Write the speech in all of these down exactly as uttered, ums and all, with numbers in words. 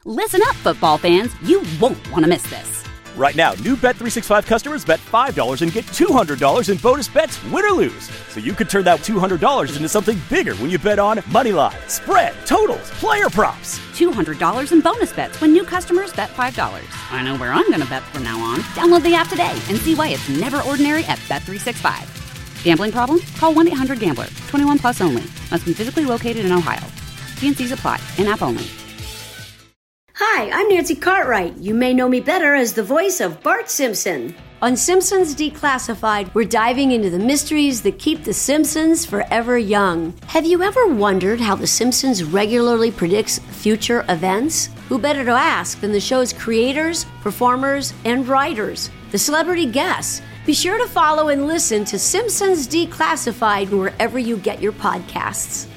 Listen up, football fans. You won't want to miss this. Right now, new Bet three sixty-five customers bet five dollars and get two hundred dollars in bonus bets, win or lose. So you could turn that two hundred dollars into something bigger when you bet on money line, spread, totals, player props. two hundred dollars in bonus bets when new customers bet five dollars. I know where I'm going to bet from now on. Download the app today and see why it's never ordinary at Bet three sixty-five. Gambling problem? Call one eight hundred gambler. twenty-one plus only. Must be physically located in Ohio. T and C's apply. In-app only. Hi, I'm Nancy Cartwright. You may know me better as the voice of Bart Simpson. On Simpsons Declassified, we're diving into the mysteries that keep the Simpsons forever young. Have you ever wondered how the Simpsons regularly predicts future events? Who better to ask than the show's creators, performers, and writers, the celebrity guests? Be sure to follow and listen to Simpsons Declassified wherever you get your podcasts.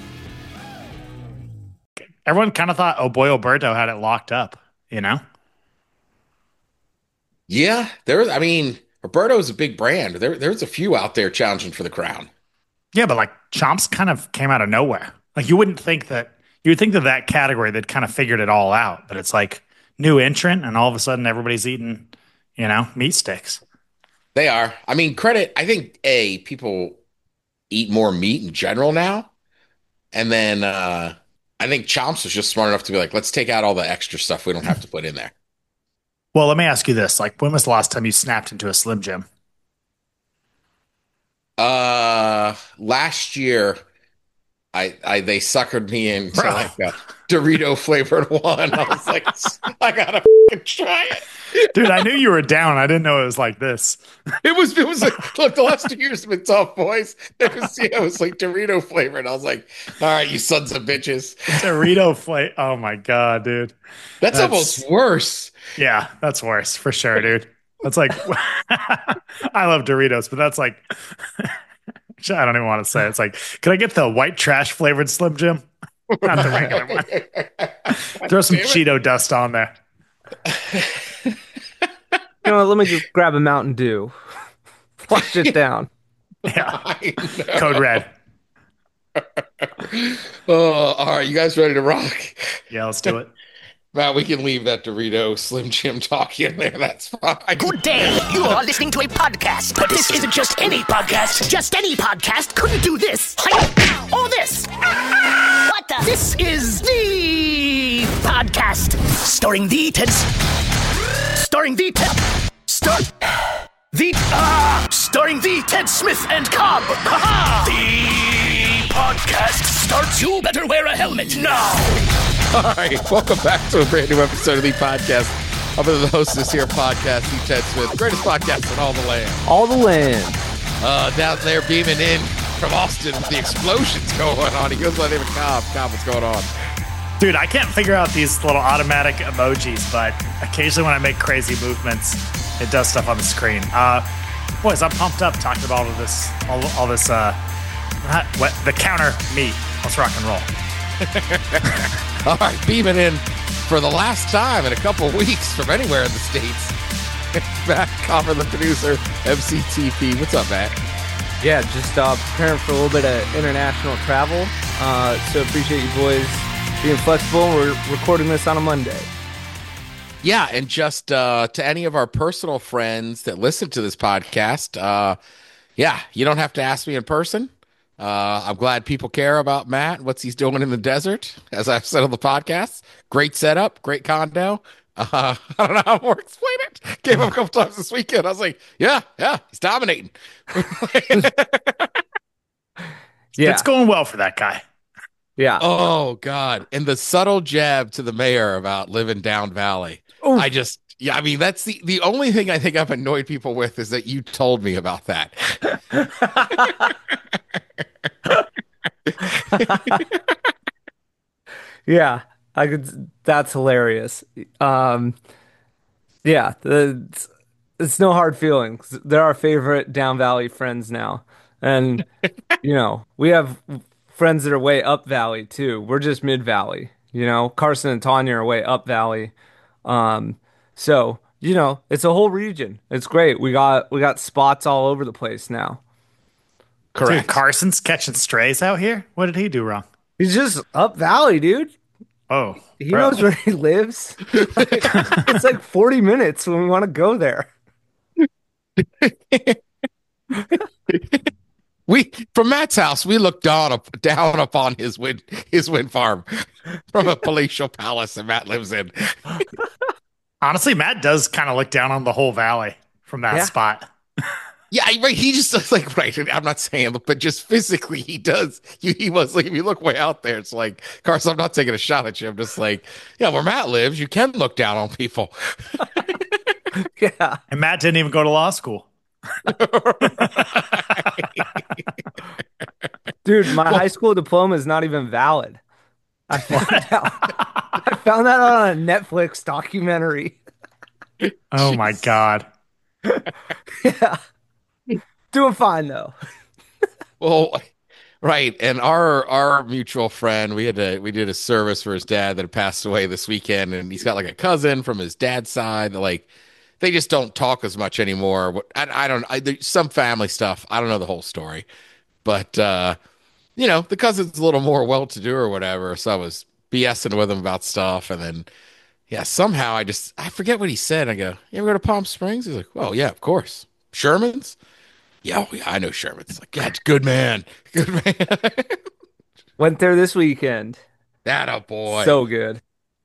Everyone kind of thought, oh boy, Alberto had it locked up, you know? Yeah, there was, I mean, Roberto's a big brand. There, there's a few out there challenging for the crown. Yeah, but like Chomps kind of came out of nowhere. Like you wouldn't think that, you would think that that category, they'd kind of figured it all out, but it's like new entrant and all of a sudden everybody's eating, you know, meat sticks. They are. I mean, credit, I think, A, people eat more meat in general now. And then, uh, I think Chomps was just smart enough to be like, let's take out all the extra stuff we don't have to put in there. Well, let me ask you this. Like, when was the last time you snapped into a Slim Jim? Uh, last year, I, I they suckered me into Bro. like a Dorito flavored one. I was like, I gotta f***ing try it. Dude, I knew you were down. I didn't know it was like this. It was, it was like, look, the last two years have been tough, boys. It was, yeah, it was like Dorito flavored. I was like, all right, you sons of bitches. Dorito flavor. Oh my God, dude. That's, that's almost worse. Yeah, that's worse for sure, dude. That's like, I love Doritos, but that's like, I don't even want to say it. It's like, could I get the white trash flavored Slim Jim? Not the regular one. Throw some Cheeto dust on there. You know, let me just grab a Mountain Dew. Flush it down. Yeah. Code red. Oh, all right. You guys ready to rock? Yeah, let's do it. Matt, we can leave that Dorito Slim Jim talk in there. That's fine. Good day. You are listening to a podcast, but this isn't just any podcast. Just any podcast couldn't do this. Or this. What the? This is the podcast starring the Ted. Starring the Ted. Star. The. Ah! Starring the Ted Smith and Cobb. Ha-ha! The podcast starts. You better wear a helmet now. All right, welcome back to a brand new episode of the podcast. I'm one of the hosts of this here podcast, the Ted Smith, greatest podcast in all the land. All the land. Uh, down there beaming in from Austin with the explosions going on. He goes by the name of Cobb. Cobb, what's going on? Dude, I can't figure out these little automatic emojis, but occasionally when I make crazy movements, it does stuff on the screen. Uh, boys, I'm pumped up talking about all of this, all, all this, uh, not, what, the counter meat. Let's rock and roll. All right, beaming in for the last time in a couple of weeks from anywhere in the States. Matt Comer, the producer, M C T P. What's up, Matt? Yeah, just uh, preparing for a little bit of international travel. Uh, so appreciate you boys being flexible. We're recording this on a Monday. Yeah, and just uh, to any of our personal friends that listen to this podcast, uh, yeah, you don't have to ask me in person. Uh, I'm glad people care about Matt, what's he's doing in the desert, as I've said on the podcast. Great setup, great condo. Uh, I don't know how more to explain it. Came up a couple times this weekend. I was like, yeah, yeah, he's dominating. Yeah, It's going well for that guy. yeah. Oh, God. And the subtle jab to the mayor about living down valley. Ooh. I just, yeah, I mean, that's the, the only thing I think I've annoyed people with is that you told me about that. Yeah, I could. That's hilarious. Um, yeah, the, it's, it's no hard feelings. They're our favorite Down Valley friends now, and you know we have friends that are way up Valley too. We're just Mid Valley. You know, Carson and Tanya are way up Valley. Um, so you know, it's a whole region. It's great. We got we got spots all over the place now. Correct. Dude, Carson's catching strays out here. What did he do wrong? He's just up Valley, dude. Oh, He bro. knows where he lives. Like, it's like forty minutes when we want to go there. We from Matt's house, we look down up, down upon his wind his wind farm from a palatial palace that Matt lives in. Honestly, Matt does kind of look down on the whole valley from that Yeah. spot. Yeah, right. He just does like right. I'm not saying, but just physically, he does. He, he was like, if you look way out there, it's like, Carson. I'm not taking a shot at you. I'm just like, yeah, where Matt lives, you can look down on people. Yeah. And Matt didn't even go to law school. Dude, my high school diploma is not even valid. I found out. I found that out on a Netflix documentary. Oh my God. Yeah. Doing fine though. Well, right. And our our mutual friend, we had to we did a service for his dad that had passed away this weekend, and he's got like a cousin from his dad's side that like they just don't talk as much anymore. What I, I don't I, there's some family stuff. I don't know the whole story, but uh, you know, the cousin's a little more well-to-do or whatever. So I was BSing with him about stuff, and then yeah, somehow I just I forget what he said. I go, "You ever go to Palm Springs?" He's like, "Well, yeah, of course." Sherman's? Yeah, oh, yeah, I know Sherman's. Like, God, good man. Good man. Went there this weekend. That a boy. So good.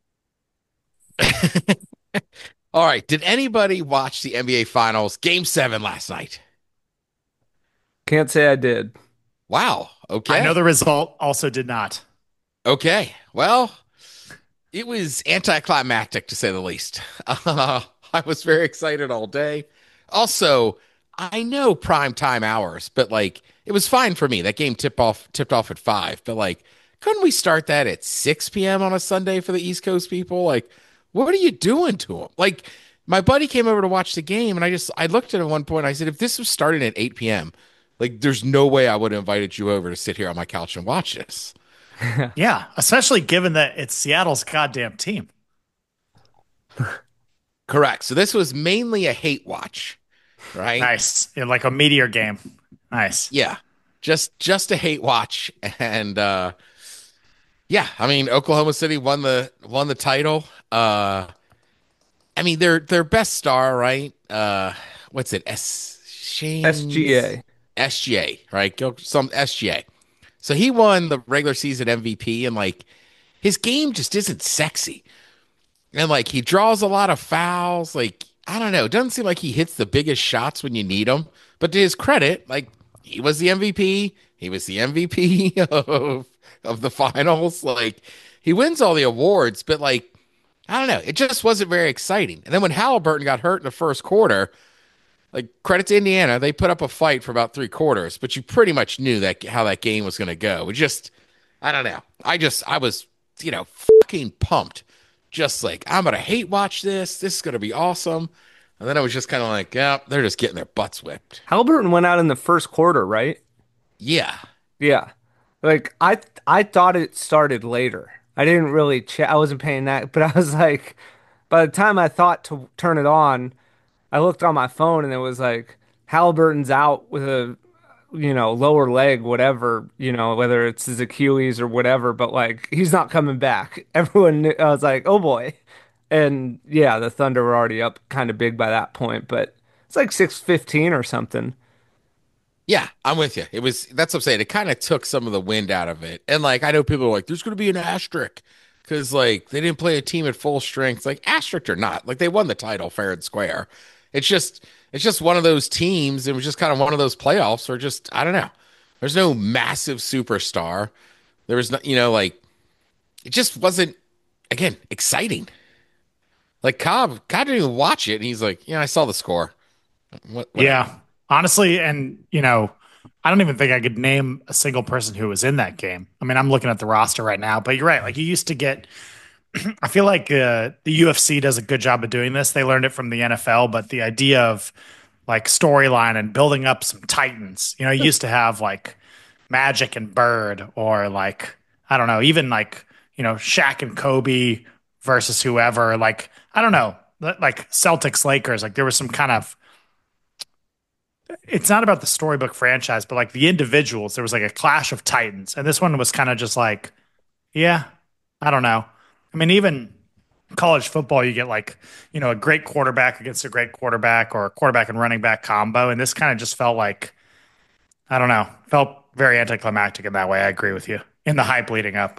All right. Did anybody watch the N B A Finals Game Seven last night? Can't say I did. Wow. Okay. I know the result, also did not. Okay. Well, it was anticlimactic to say the least. Uh, I was very excited all day. Also, I know prime time hours, but like it was fine for me. That game tipped off tipped off at five, but like couldn't we start that at six p m on a Sunday for the East Coast people? Like, what are you doing to them? Like, my buddy came over to watch the game, and I just I looked at him at one point. And I said, if this was starting at eight p m, like, there's no way I would have invited you over to sit here on my couch and watch this. Yeah, especially given that it's Seattle's goddamn team. Correct. So this was mainly a hate watch, right? Nice. Yeah, like a meteor game. Nice. Yeah. Just just a hate watch. And uh yeah, I mean Oklahoma City won the won the title. Uh I mean their their best star, right? Uh what's it? S Shane S G A. S G A, right? Go some S G A. So he won the regular season M V P, and like his game just isn't sexy. And like he draws a lot of fouls. Like, I don't know. It doesn't seem like he hits the biggest shots when you need them. But to his credit, like he was the M V P. He was the M V P of of the finals. Like he wins all the awards, but like I don't know. It just wasn't very exciting. And then when Halliburton got hurt in the first quarter, like credit to Indiana, they put up a fight for about three quarters, but you pretty much knew that how that game was going to go. It just, I don't know. I just, I was, you know, fucking pumped. Just like, I'm going to hate watch this. This is going to be awesome. And then I was just kind of like, yeah, they're just getting their butts whipped. Halliburton went out in the first quarter, right? Yeah. Yeah. Like I I thought it started later. I didn't really check. I wasn't paying that, but I was like, by the time I thought to turn it on, I looked on my phone and it was like Halliburton's out with a, you know, lower leg, whatever, you know, whether it's his Achilles or whatever, but like he's not coming back. Everyone knew, I was like, oh boy. And yeah, the Thunder were already up kind of big by that point, but it's like six fifteen or something. Yeah, I'm with you. It was, that's what I'm saying. It kind of took some of the wind out of it. And like, I know people are like, there's going to be an asterisk because like they didn't play a team at full strength. Like, asterisk or not, like they won the title fair and square. It's just, it's just one of those teams. It was just kind of one of those playoffs or just, I don't know. There's no massive superstar. There was no, you know, like, it just wasn't, again, exciting. Like Cobb, Cobb didn't even watch it. And he's like, yeah, I saw the score. What, what Yeah. Honestly, and you know, I don't even think I could name a single person who was in that game. I mean, I'm looking at the roster right now, but you're right. Like you used to get, I feel like uh, the U F C does a good job of doing this. They learned it from the N F L, but the idea of like storyline and building up some titans, you know, you used to have like Magic and Bird, or like, I don't know, even like, you know, Shaq and Kobe versus whoever. Like, I don't know, like Celtics, Lakers. Like there was some kind of, it's not about the storybook franchise, but like the individuals, there was like a clash of titans. And this one was kind of just like, yeah, I don't know. I mean, even college football, you get like, you know, a great quarterback against a great quarterback or a quarterback and running back combo. And this kind of just felt like, I don't know, felt very anticlimactic in that way. I agree with you in the hype leading up.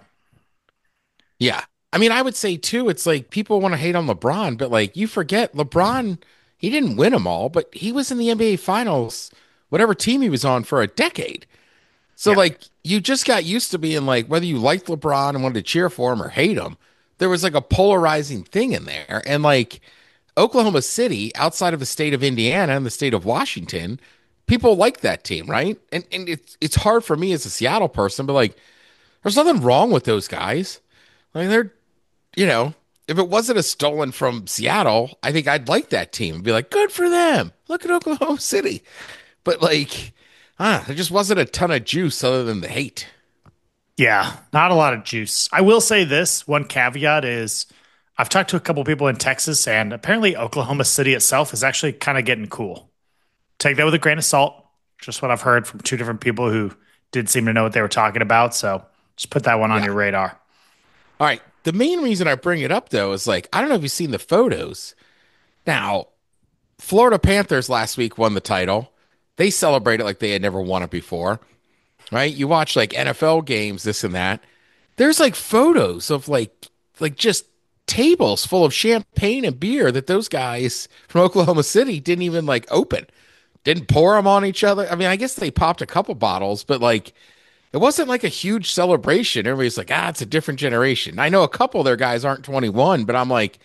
Yeah. I mean, I would say too, it's like people want to hate on LeBron, but like you forget LeBron, he didn't win them all, but he was in the N B A finals, whatever team he was on for a decade. So Yeah. like you just got used to being like, whether you liked LeBron and wanted to cheer for him or hate him, there was like a polarizing thing in there. And like Oklahoma City, outside of the state of Indiana and the state of Washington, people like that team, right? And and it's it's hard for me as a Seattle person, but like there's nothing wrong with those guys. Like they're, you know, if it wasn't a stolen from Seattle, I think I'd like that team and be like, good for them. Look at Oklahoma City. But like, ah, there just wasn't a ton of juice other than the hate. Yeah, not a lot of juice. I will say this one caveat is I've talked to a couple people in Texas, and apparently Oklahoma City itself is actually kind of getting cool. Take that with a grain of salt. Just what I've heard from two different people who did seem to know what they were talking about. So just put that one on Yeah. your radar. All right. The main reason I bring it up though is like, I don't know if you've seen the photos. Now, Florida Panthers last week won the title. They celebrated like they had never won it before. Right? You watch like N F L games, this and that. There's like photos of like like just tables full of champagne and beer that those guys from Oklahoma City didn't even like open. Didn't pour them on each other. I mean, I guess they popped a couple bottles, but like it wasn't like a huge celebration. Everybody's like, ah, it's a different generation. I know a couple of their guys aren't twenty-one, but I'm like,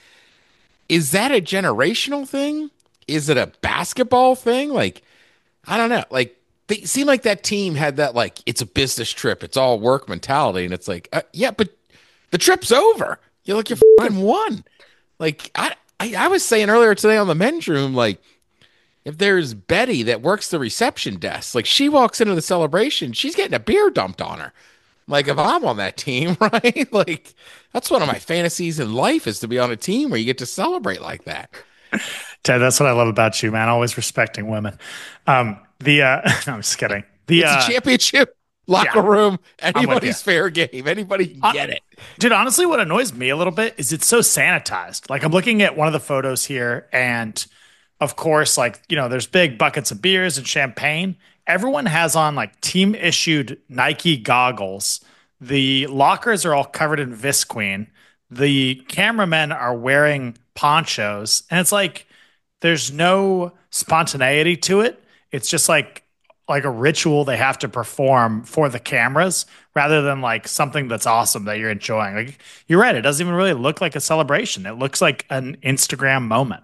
is that a generational thing? Is it a basketball thing? Like, I don't know. Like, they seem like that team had that, like, it's a business trip. It's all work mentality. And it's like, uh, yeah, but the trip's over. You look, you fucking won. Like, I, I, I was saying earlier today on the men's room, like, if there's Betty that works the reception desk, like, she walks into the celebration, she's getting a beer dumped on her. Like, if I'm on that team, right? Like, that's one of my fantasies in life is to be on a team where you get to celebrate like that. Ted, that's what I love about you, man. Always respecting women. Um, the uh, no, I'm just kidding. The It's uh, a championship locker yeah, room. with Anybody's you. fair game. Anybody can Uh, get it. dude, honestly, what annoys me a little bit is it's so sanitized. Like I'm looking at one of the photos here, and of course, like you know, there's big buckets of beers and champagne. Everyone has on like team issued Nike goggles. The lockers are all covered in Visqueen. The cameramen are wearing ponchos, and it's like there's no spontaneity to it. It's just like like a ritual they have to perform for the cameras rather than like something that's awesome that you're enjoying. Like you're right, it doesn't even really look like a celebration. It looks like an Instagram moment.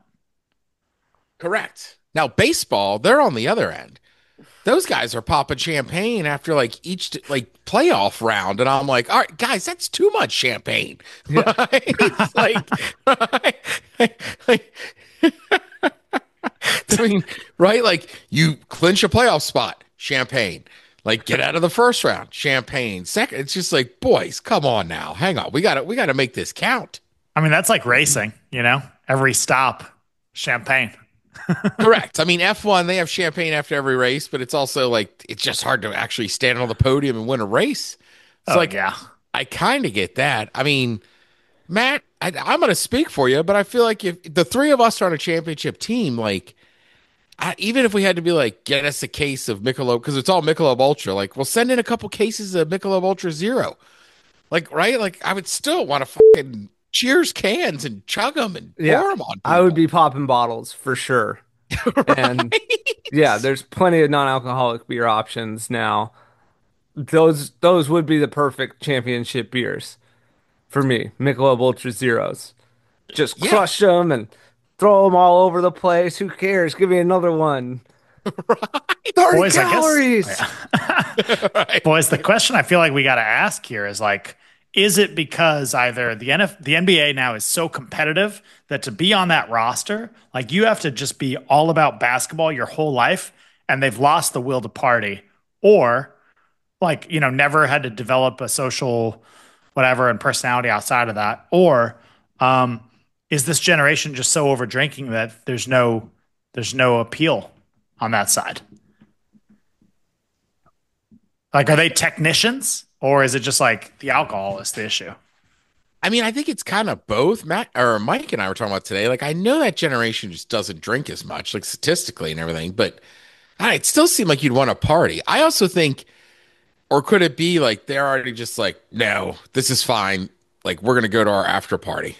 Correct. Now, baseball, they're on the other end. Those guys are popping champagne after like each like playoff round, and I'm like, all right, guys, that's too much champagne. Right? like, right? like, I mean, right? Like you clinch a playoff spot, champagne. Like get out of the first round, champagne. Second, it's just like, boys, come on now, hang on, we got to we got to make this count. I mean, that's like racing, you know? Every stop, champagne. Correct. I mean, F one, they have champagne after every race, but it's also like, it's just hard to actually stand on the podium and win a race. It's Oh, like, yeah. I kind of get that. I mean, Matt, I, I'm going to speak for you, but I feel like if the three of us are on a championship team, like, I, even if we had to be like, get us a case of Michelob, because it's all Michelob Ultra, like, we'll send in a couple cases of Michelob Ultra Zero. Like, right? Like, I would still want to fucking cheers cans and chug them and Yeah, pour them on people. I would be popping bottles for sure. And yeah, there's plenty of non-alcoholic beer options now. Those those would be the perfect championship beers for me. Michelob Ultra Zeros. Just Yeah. crush them and throw them all over the place. Who cares? Give me another one. thirty Boys, I guess- calories. Right. Boys, the question I feel like we got to ask here is like, is it because either the N F, the N B A now is so competitive that to be on that roster, like you have to just be all about basketball your whole life, and they've lost the will to party, or like you know never had to develop a social whatever and personality outside of that, or um, is this generation just so over drinking that there's no there's no appeal on that side? Like, are they technicians, or is it just like the alcohol is the issue? I mean, I think it's kind of both. Matt or Mike and I were talking about today. Like, I know that generation just doesn't drink as much, like statistically and everything, but ah, it still seemed like you'd want to party. I also think, or could it be like they're already just like, no, this is fine. Like, we're gonna go to our after party.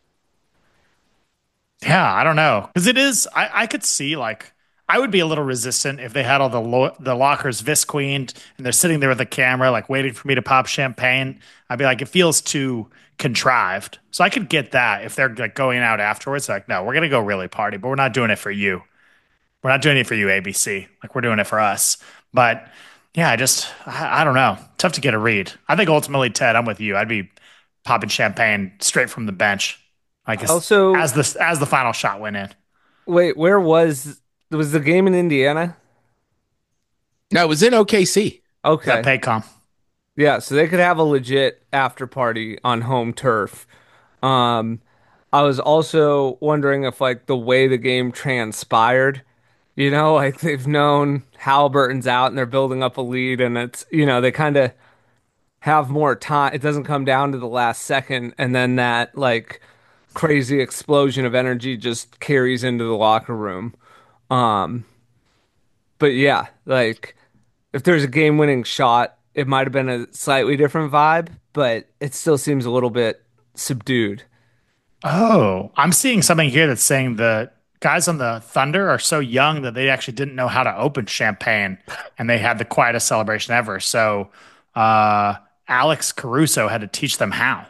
Yeah, I don't know. Because it is, I, I could see like, I would be a little resistant if they had all the lo- the lockers visqueened and they're sitting there with a camera, like waiting for me to pop champagne. I'd be like, it feels too contrived. So I could get that if they're like going out afterwards. Like, no, we're gonna go really party, but we're not doing it for you. We're not doing it for you, A B C. Like we're doing it for us. But yeah, I just, I, I don't know. Tough to get a read. I think ultimately, Ted, I'm with you. I'd be popping champagne straight from the bench, like as, Also, as the as the final shot went in. wait, where was was the game in Indiana? No, it was in O K C. Is that Okay. Paycom? Yeah, so they could have a legit after party on home turf. Um, I was also wondering if like the way the game transpired, you know, like they've known Halliburton's out and they're building up a lead and it's, you know, they kind of have more time. It doesn't come down to the last second and then that like crazy explosion of energy just carries into the locker room. Um, but yeah, like if there's a game-winning shot, it might have been a slightly different vibe, but it still seems a little bit subdued. Oh, I'm seeing something here that's saying the guys on the Thunder are so young that they actually didn't know how to open champagne, and they had the quietest celebration ever. So, uh, Alex Caruso had to teach them how.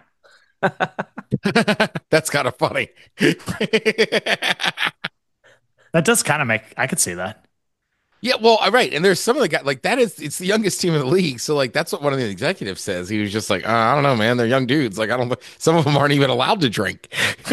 That's kind of funny. That does kind of make I could see that. Yeah, well, all right. And there's some of the guys like that is it's the youngest team in the league. So like that's what one of the executives says. He was just like, uh, I don't know, man. They're young dudes. Like I don't. Some of them aren't even allowed to drink.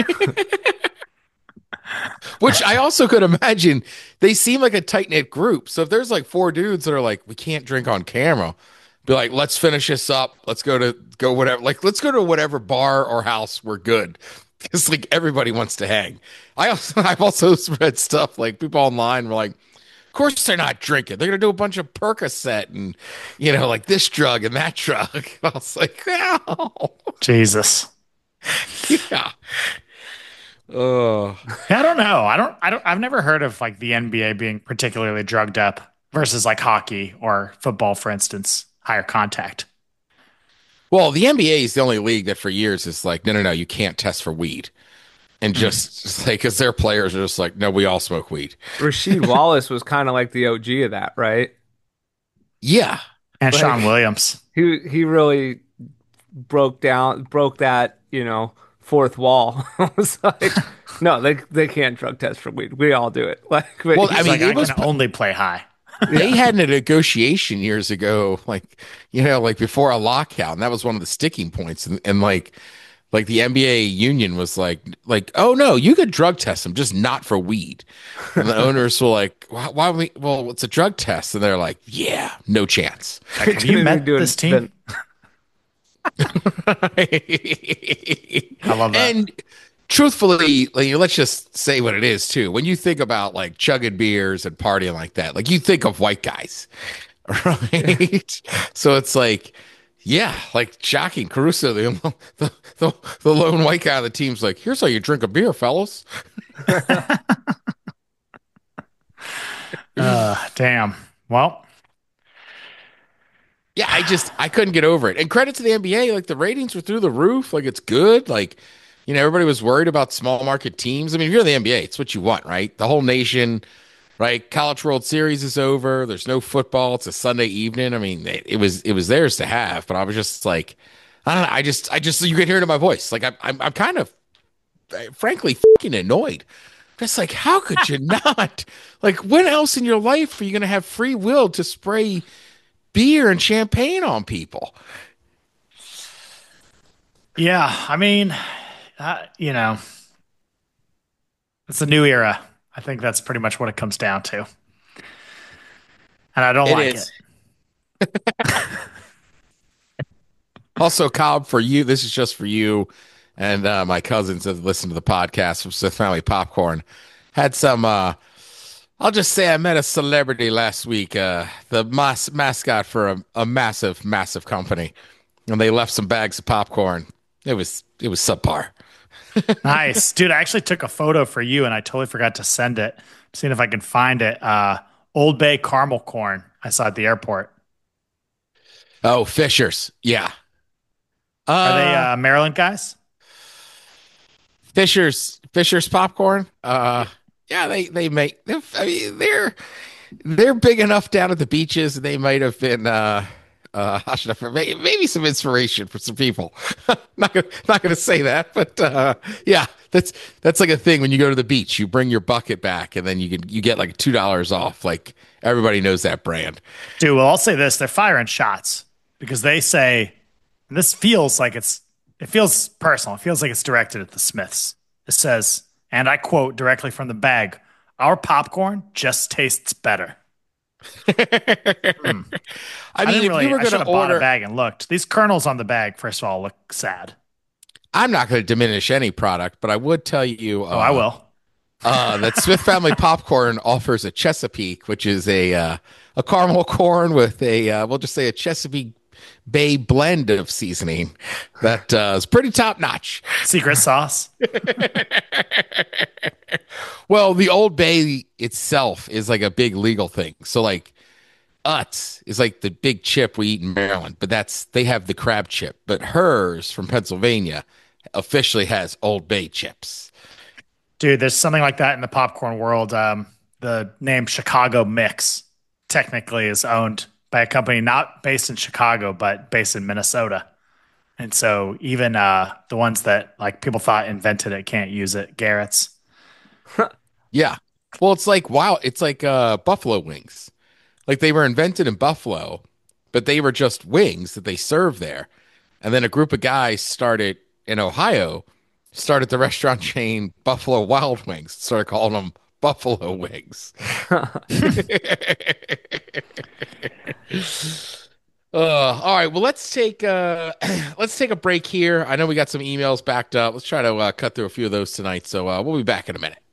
Which I also could imagine. They seem like a tight knit group. So if there's like four dudes that are like, we can't drink on camera, be like, let's finish this up. Let's go to go whatever. Like let's go to whatever bar or house we're good. Because like everybody wants to hang. I also I've also read stuff like people online were like. Of course they're not drinking. They're gonna do a bunch of Percocet and you know, like this drug and that drug. I was like, oh, Jesus. yeah. Oh, I don't know. I don't. I don't. I've never heard of like the N B A being particularly drugged up versus like hockey or football, for instance, higher contact. well, the N B A is the only league that for years is like, no, no, no, you can't test for weed, and just, just like because their players are just like, no, we all smoke weed. Rasheed Wallace was kind of like the O G of that, right? Yeah, And Like- Sean Williams. He he really broke down broke that, you know, fourth wall. I was like, no, they they can't drug test for weed. We all do it. Like, but Well, he's I mean, Like it I was can only play high. they had a negotiation years ago, like you know, like before a lockout, and that was one of the sticking points, and, and like. Like the N B A union was like, like, oh no, you could drug test them, just not for weed. And the owners were like, why, why we? Well, it's a drug test, and they're like, yeah, no chance. Like, have you Couldn't met even do it this team? I love that. And truthfully, like, let's just say what it is too. When you think about like chugging beers and partying like that, like you think of white guys, right? So it's like. Yeah, like shocking. Caruso, the, the the the lone white guy on the team's like, here's how you drink a beer, fellas. Uh, damn. Well, Yeah, I just I couldn't get over it. And credit to the N B A, like the ratings were through the roof. Like it's good. Like, you know, everybody was worried about small market teams. I mean, if you're the N B A, it's what you want, right? The whole nation, right? College World Series is over. There's no football. It's a Sunday evening. I mean, it, it was it was theirs to have, but I was just like, I don't know. I just I just you could hear it in my voice. Like I'm I'm, I'm kind of frankly fucking annoyed. Just like, how could you not? Like, when else in your life are you going to have free will to spray beer and champagne on people? yeah. I mean, uh, you know, it's a new era. I think that's pretty much what it comes down to. And I don't It like is. it. Also, Cobb, for you, this is just for you and uh, my cousins that listen to the podcast from Smith Family Popcorn. Had some, uh, I'll just say I met a celebrity last week, uh, the mas- mascot for a, a massive, massive company. And they left some bags of popcorn. It was it was subpar. Nice. Dude, I actually took a photo for you and I totally forgot to send it. Seeing if I can find it. Uh, Old Bay caramel corn I saw at the airport. Oh, Fisher's. Yeah. Are they Uh, uh, Maryland guys? Fisher's Fisher's popcorn. Uh, yeah, they they make. I mean, they're they're big enough down at the beaches. They might have been. Uh, uh, how should I put- may- maybe some inspiration for some people. not gonna not gonna say that, but uh, yeah, that's that's like a thing when you go to the beach. You bring your bucket back, and then you can you get like two dollars off. Like everybody knows that brand. Dude, well, I'll say this. They're firing shots because they say, and this feels like it's, it feels personal. It feels like it's directed at the Smiths. It says, and I quote directly from the bag, our popcorn just tastes better. Hmm. I I, mean, didn't if really, you were I should going have to bought a order, bag and looked. These kernels on the bag, first of all, look sad. I'm not going to diminish any product, but I would tell you. Uh, Oh, I will. uh, that Smith Family Popcorn offers a Chesapeake, which is a uh, a caramel corn with a uh, we'll just say a Chesapeake Bay blend of seasoning that uh, is pretty top notch. Secret sauce. Well, the Old Bay itself is like a big legal thing. So like Utz is like the big chip we eat in Maryland, but that's they have the crab chip. But hers from Pennsylvania officially has Old Bay chips. Dude, there's something like that in the popcorn world. Um, the name Chicago Mix technically is owned by a company not based in Chicago, but based in Minnesota. And so even uh, the ones that like people thought invented it can't use it. Garrett's. Yeah. Well, it's like wow, it's like uh buffalo wings. Like they were invented in Buffalo, but they were just wings that they served there. And then a group of guys started in Ohio, started the restaurant chain Buffalo Wild Wings, started calling them Buffalo Wings. Uh, all right, well let's take uh let's take a break here. I know we got some emails backed up. Let's try to uh, cut through a few of those tonight. So uh, we'll be back in a minute.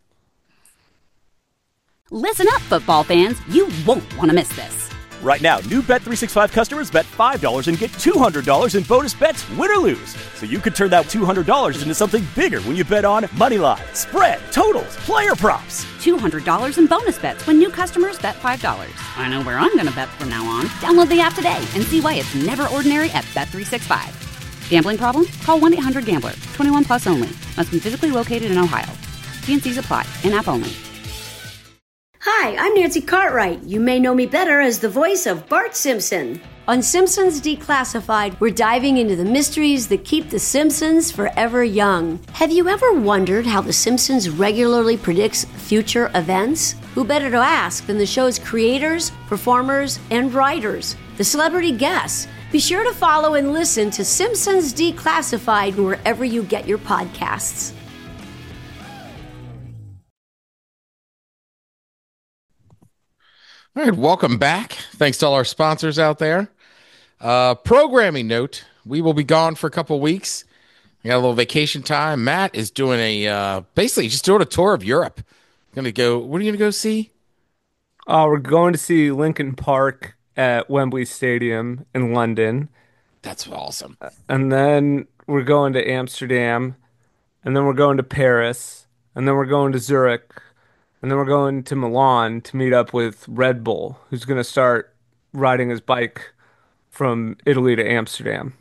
Listen up, football fans. You won't want to miss this. Right now, new Bet three sixty-five customers bet five dollars and get two hundred dollars in bonus bets, win or lose. So you could turn that two hundred dollars into something bigger when you bet on moneyline, spread, totals, player props. two hundred dollars in bonus bets when new customers bet five dollars. I know where I'm going to bet from now on. Download the app today and see why it's never ordinary at Bet three sixty-five. Gambling problem? Call one eight hundred gambler. twenty-one plus only. Must be physically located in Ohio. T and Cs apply. In-app only. Hi, I'm Nancy Cartwright. You may know me better as the voice of Bart Simpson. On Simpsons Declassified, we're diving into the mysteries that keep The Simpsons forever young. Have you ever wondered how The Simpsons regularly predicts future events? Who better to ask than the show's creators, performers, and writers, the celebrity guests? Be sure to follow and listen to Simpsons Declassified wherever you get your podcasts. All right, welcome back. Thanks to all our sponsors out there. Uh, programming note, we will be gone for a couple weeks. We got a little vacation time. Matt is doing a, uh, basically just doing a tour of Europe. Going to go, what are you going to go see? Uh, we're going to see Linkin Park at Wembley Stadium in London. That's awesome. And then we're going to Amsterdam. And then we're going to Paris. And then we're going to Zurich. And then we're going to Milan to meet up with Red Bull, who's going to start riding his bike from Italy to Amsterdam.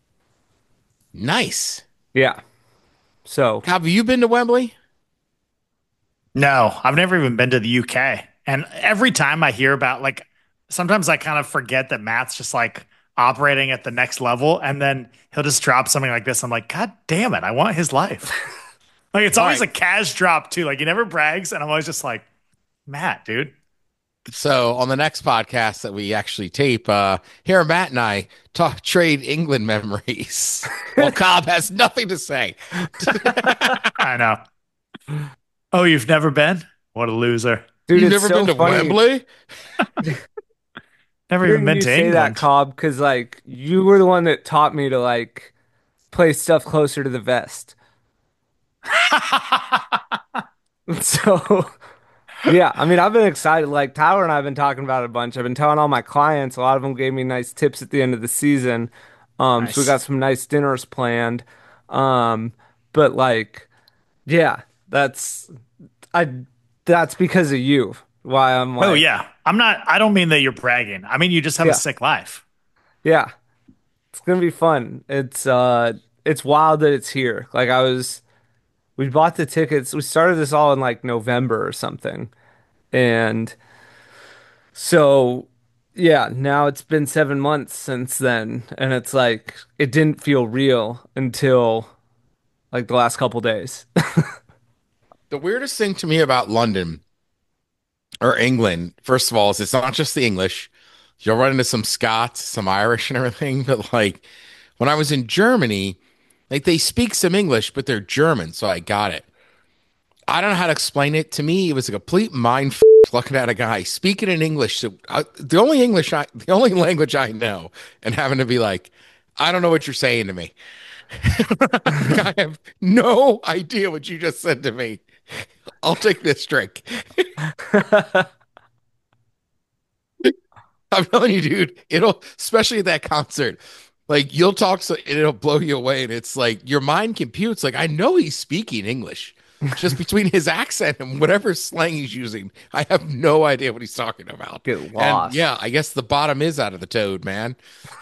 Nice. Yeah. So, Have you been to Wembley? No, I've never even been to the U K. And every time I hear about, like, sometimes I kind of forget that Matt's just like operating at the next level. And then he'll just drop something like this. I'm like, God damn it. I want his life. Like, it's always right. a cash drop, too. Like, he never brags. And I'm always just like, Matt, dude. So on the next podcast that we actually tape, uh, here Matt and I talk trade England memories. Well, Cobb has nothing to say. I know. Oh, you've never been? What a loser. dude, You've it's never so been to funny Wembley? Never hearing even been you to say England. that, Cobb, because, like, you were the one that taught me to, like, place stuff closer to the vest. So, yeah, I mean, I've been excited. Like, Tyler and I have been talking about it a bunch. I've been telling all my clients. A lot of them gave me nice tips at the end of the season. Um, So we Nice. got some nice dinners planned. Um, but like, yeah, that's I that's because of you. Why I'm Oh like, yeah, I'm not. I don't mean that you're bragging. I mean you just have a yeah, sick life. yeah, it's gonna be fun. It's uh, it's wild that it's here. Like I was, we bought the tickets. We started this all in like November or something, and so yeah, now it's been seven months since then, and it's like it didn't feel real until like the last couple days. The weirdest thing to me about London or England, first of all, is it's not just the English. You'll run into some Scots, some Irish and everything, but like when I was in Germany, like they speak some English, but they're German, so I got it. I don't know how to explain it. To me, it was a complete mind f- looking at a guy speaking in English. So uh, the only English, I, the only language I know, and having to be like, I don't know what you're saying to me. I have no idea what you just said to me. I'll take this drink. I'm telling you, dude, it'll, especially at that concert, like you'll talk so it'll blow you away. And it's like your mind computes, like, I know he's speaking English. Just between his accent and whatever slang he's using, I have no idea what he's talking about. Get And lost. yeah, I guess the bottom is out of the toad, man.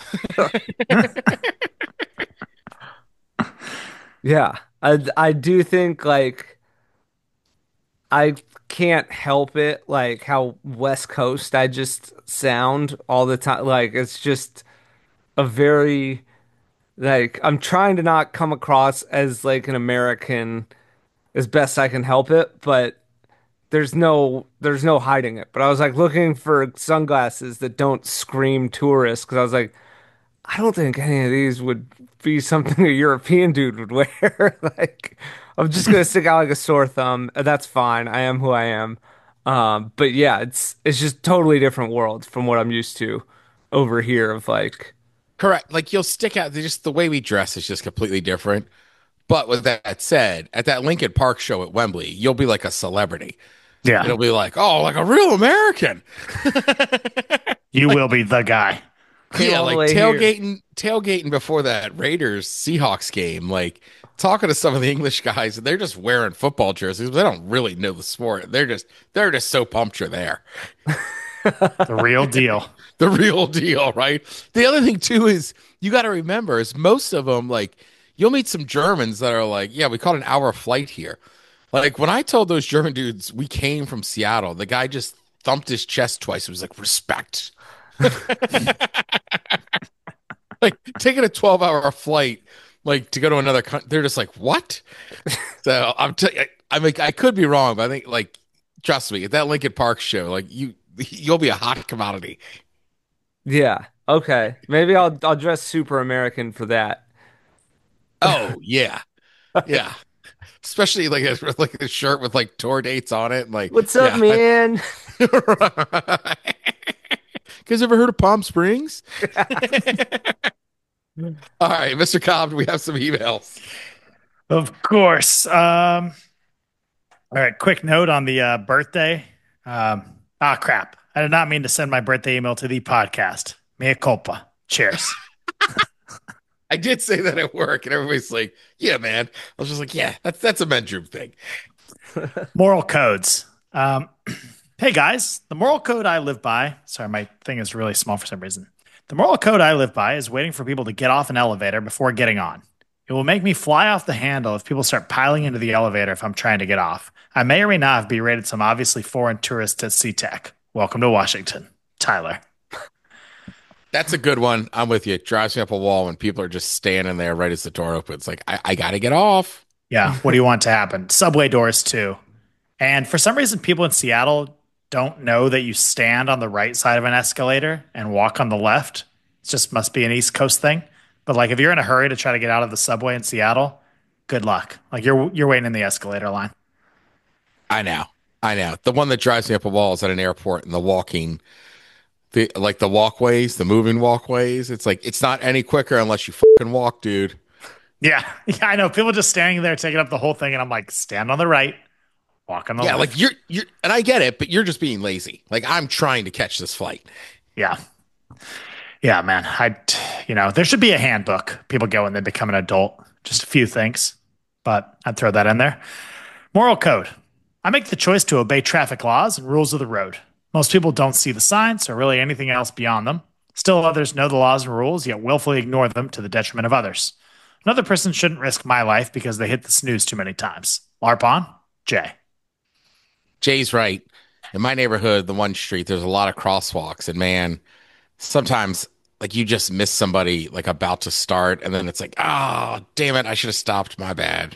Yeah, I I do think like I can't help it like how West Coast I just sound all the time. Like it's just a very like I'm trying to not come across as like an American as best I can help it, but there's no there's no hiding it. But I was like looking for sunglasses that don't scream tourist because I was like I don't think any of these would be something a European dude would wear. Like, I'm just gonna stick out like a sore thumb. That's fine. I am who I am. Um, but yeah, it's it's just totally different world from what I'm used to over here. Of like, Correct. Like you'll stick out, just the way we dress is just completely different. But with that said, at that Lincoln Park show at Wembley, you'll be like a celebrity. Yeah, It'll be like, oh, like a real American. you Like, will be the guy. yeah, all the like way here. tailgating, tailgating before that Raiders Seahawks game, like talking to some of the English guys, and they're just wearing football jerseys. They don't really know the sport. They're just they're just so pumped you're there. The real deal. The real deal, right? The other thing too is you got to remember is most of them like you'll meet some Germans that are like, yeah, we caught an hour flight here. Like when I told those German dudes we came from Seattle, the guy just thumped his chest twice. It was like respect. Like taking a twelve hour flight, like to go to another country. They're just like, what? So I'm, t- I I mean, I could be wrong, but I think like, trust me, at that Lincoln Park show, like you, you'll be a hot commodity. Yeah, okay, maybe I'll I'll dress super American for that. Oh yeah, yeah. Especially like a like a shirt with like tour dates on it, and like, What's up, yeah. man? You guys ever heard of Palm Springs? All right, mister Cobb, we have some emails. Of course. Um, all right, quick note on the uh, birthday. Um, ah, crap. I did not mean to send my birthday email to the podcast. Mea culpa. Cheers. I did say that at work, and everybody's like, "Yeah, man." I was just like, "Yeah, that's that's a men's room thing." Moral codes. Um, hey, guys. The moral code I live by. Sorry, my thing is really small for some reason. The moral code I live by is waiting for people to get off an elevator before getting on. It will make me fly off the handle if people start piling into the elevator if I'm trying to get off. I may or may not have berated some obviously foreign tourists at SeaTac. Welcome to Washington. Tyler. That's a good one. I'm with you. It drives me up a wall when people are just standing there right as the door opens. Like, I, I got to get off. Yeah. What do you want to happen? Subway doors, too. And for some reason, people in Seattle don't know that you stand on the right side of an escalator and walk on the left. It just must be an East Coast thing. But like if you're in a hurry to try to get out of the subway in Seattle, good luck. Like you're you're waiting in the escalator line. I know. I know. The one that drives me up a wall is at an airport and the walking, the like the walkways, the moving walkways. It's like, it's not any quicker unless you fucking walk, dude. Yeah. Yeah, I know. People just standing there taking up the whole thing, and I'm like, stand on the right, walk on the Yeah, left. like you're, you're, and I get it, but you're just being lazy. Like, I'm trying to catch this flight. Yeah. Yeah, man. I, you know, there should be a handbook. People go when they become an adult. Just a few things, but I'd throw that in there. Moral code. I make the choice to obey traffic laws and rules of the road. Most people don't see the signs or really anything else beyond them. Still others know the laws and rules, yet willfully ignore them to the detriment of others. Another person shouldn't risk my life because they hit the snooze too many times. Larpon, Jay. Jay's right. In my neighborhood, the one street, there's a lot of crosswalks, and man, sometimes like you just miss somebody like about to start, and then it's like, oh, damn it, I should have stopped. My bad.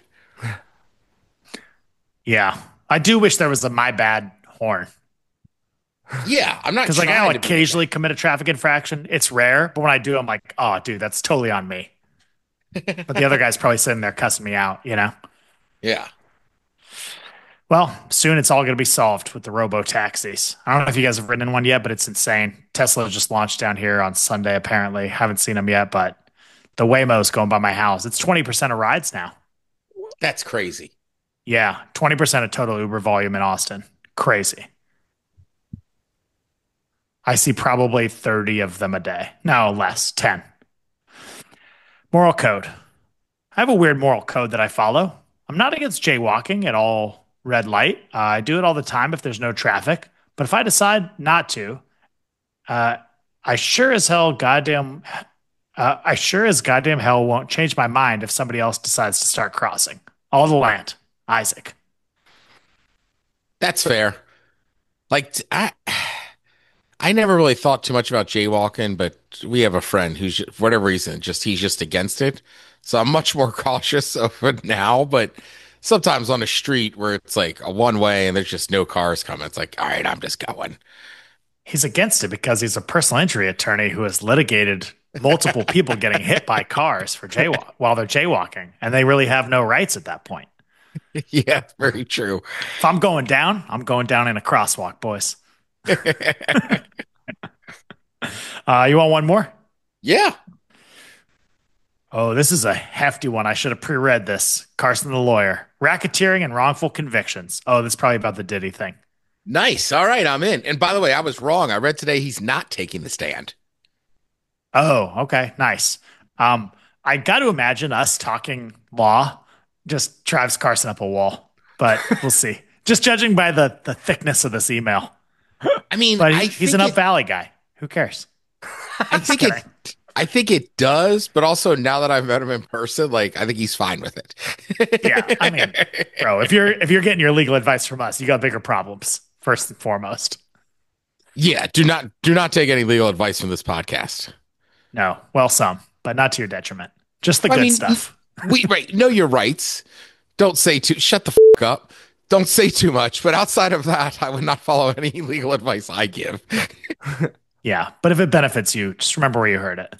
Yeah, I do wish there was a my bad horn. Yeah, I'm not because like I'll trying to be occasionally bad. commit a traffic infraction. It's rare, but when I do, I'm like, oh, dude, that's totally on me. But the other guy's probably sitting there cussing me out, you know? Yeah. Well, soon it's all going to be solved with the robo taxis. I don't know if you guys have ridden in one yet, but it's insane. Tesla just launched down here on Sunday, apparently. Haven't seen them yet, but the Waymo's going by my house. It's twenty percent of rides now. That's crazy. Yeah, twenty percent of total Uber volume in Austin. Crazy. I see probably thirty of them a day. No, less, ten. Moral code. I have a weird moral code that I follow. I'm not against jaywalking at all red light. Uh, I do it all the time if there's no traffic. But if I decide not to, uh, I sure as hell goddamn, uh, I sure as goddamn hell won't change my mind if somebody else decides to start crossing. All the land, Isaac. That's fair. Like I, I never really thought too much about jaywalking, but we have a friend who's for whatever reason just he's just against it. So I'm much more cautious of it now. But sometimes on a street where it's like a one way and there's just no cars coming, it's like, all right, I'm just going. He's against it because he's a personal injury attorney who has litigated multiple people getting hit by cars for jaywalk while they're jaywalking, and they really have no rights at that point. Yeah, very true. If I'm going down, I'm going down in a crosswalk, boys. uh, you want one more? Yeah. Oh, this is a hefty one. I should have pre-read this. Carson the lawyer. Racketeering and wrongful convictions. Oh, this is probably about the Diddy thing. Nice. All right, I'm in. And by the way, I was wrong. I read today he's not taking the stand. Oh, okay. Nice. Um, I got to imagine us talking law just drives Carson up a wall, but we'll see. Just judging by the, the thickness of this email. I mean, but he, I he's an it, Up Valley guy. Who cares? I think it. I think it does, but also now that I've met him in person, like I think he's fine with it. Yeah, I mean, bro, if you're if you're getting your legal advice from us, you got bigger problems first and foremost. Yeah, do not do not take any legal advice from this podcast. No, well, some, but not to your detriment. Just the I good mean, stuff. We right, know your rights. Don't say too. Shut the f- up. Don't say too much. But outside of that, I would not follow any legal advice I give. Yeah, but if it benefits you, just remember where you heard it.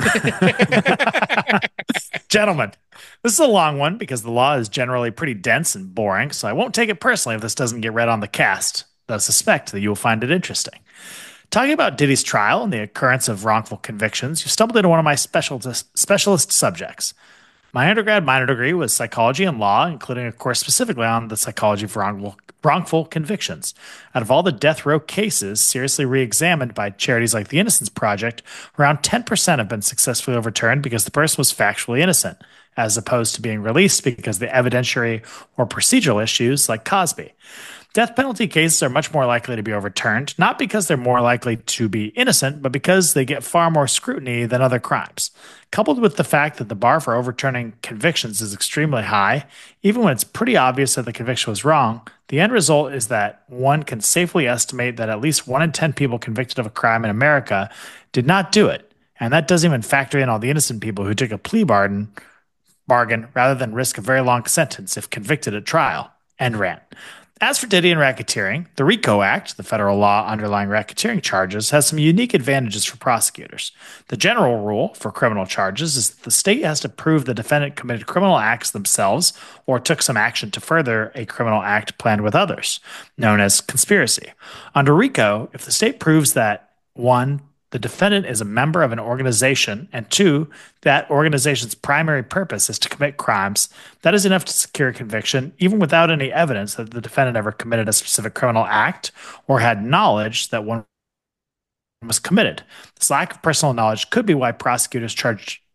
Gentlemen, this is a long one because the law is generally pretty dense and boring, so I won't take it personally if this doesn't get read on the cast, though I suspect that you will find it interesting. Talking about Diddy's trial and the occurrence of wrongful convictions, you stumbled into one of my specialist, specialist subjects. My undergrad minor degree was psychology and law, including a course specifically on the psychology of wrongful, wrongful convictions. Out of all the death row cases seriously re-examined by charities like the Innocence Project, around ten percent have been successfully overturned because the person was factually innocent, as opposed to being released because of the evidentiary or procedural issues like Cosby. Death penalty cases are much more likely to be overturned, not because they're more likely to be innocent, but because they get far more scrutiny than other crimes. Coupled with the fact that the bar for overturning convictions is extremely high, even when it's pretty obvious that the conviction was wrong, the end result is that one can safely estimate that at least one in ten people convicted of a crime in America did not do it. And that doesn't even factor in all the innocent people who took a plea bargain, bargain rather than risk a very long sentence if convicted at trial. End rant. As for Diddy and racketeering, the RICO Act, the federal law underlying racketeering charges, has some unique advantages for prosecutors. The general rule for criminal charges is that the state has to prove the defendant committed criminal acts themselves or took some action to further a criminal act planned with others, known as conspiracy. Under RICO, if the state proves that, one, the defendant is a member of an organization, and two, that organization's primary purpose is to commit crimes, that is enough to secure a conviction, even without any evidence that the defendant ever committed a specific criminal act or had knowledge that one was committed. This lack of personal knowledge could be why prosecutors charge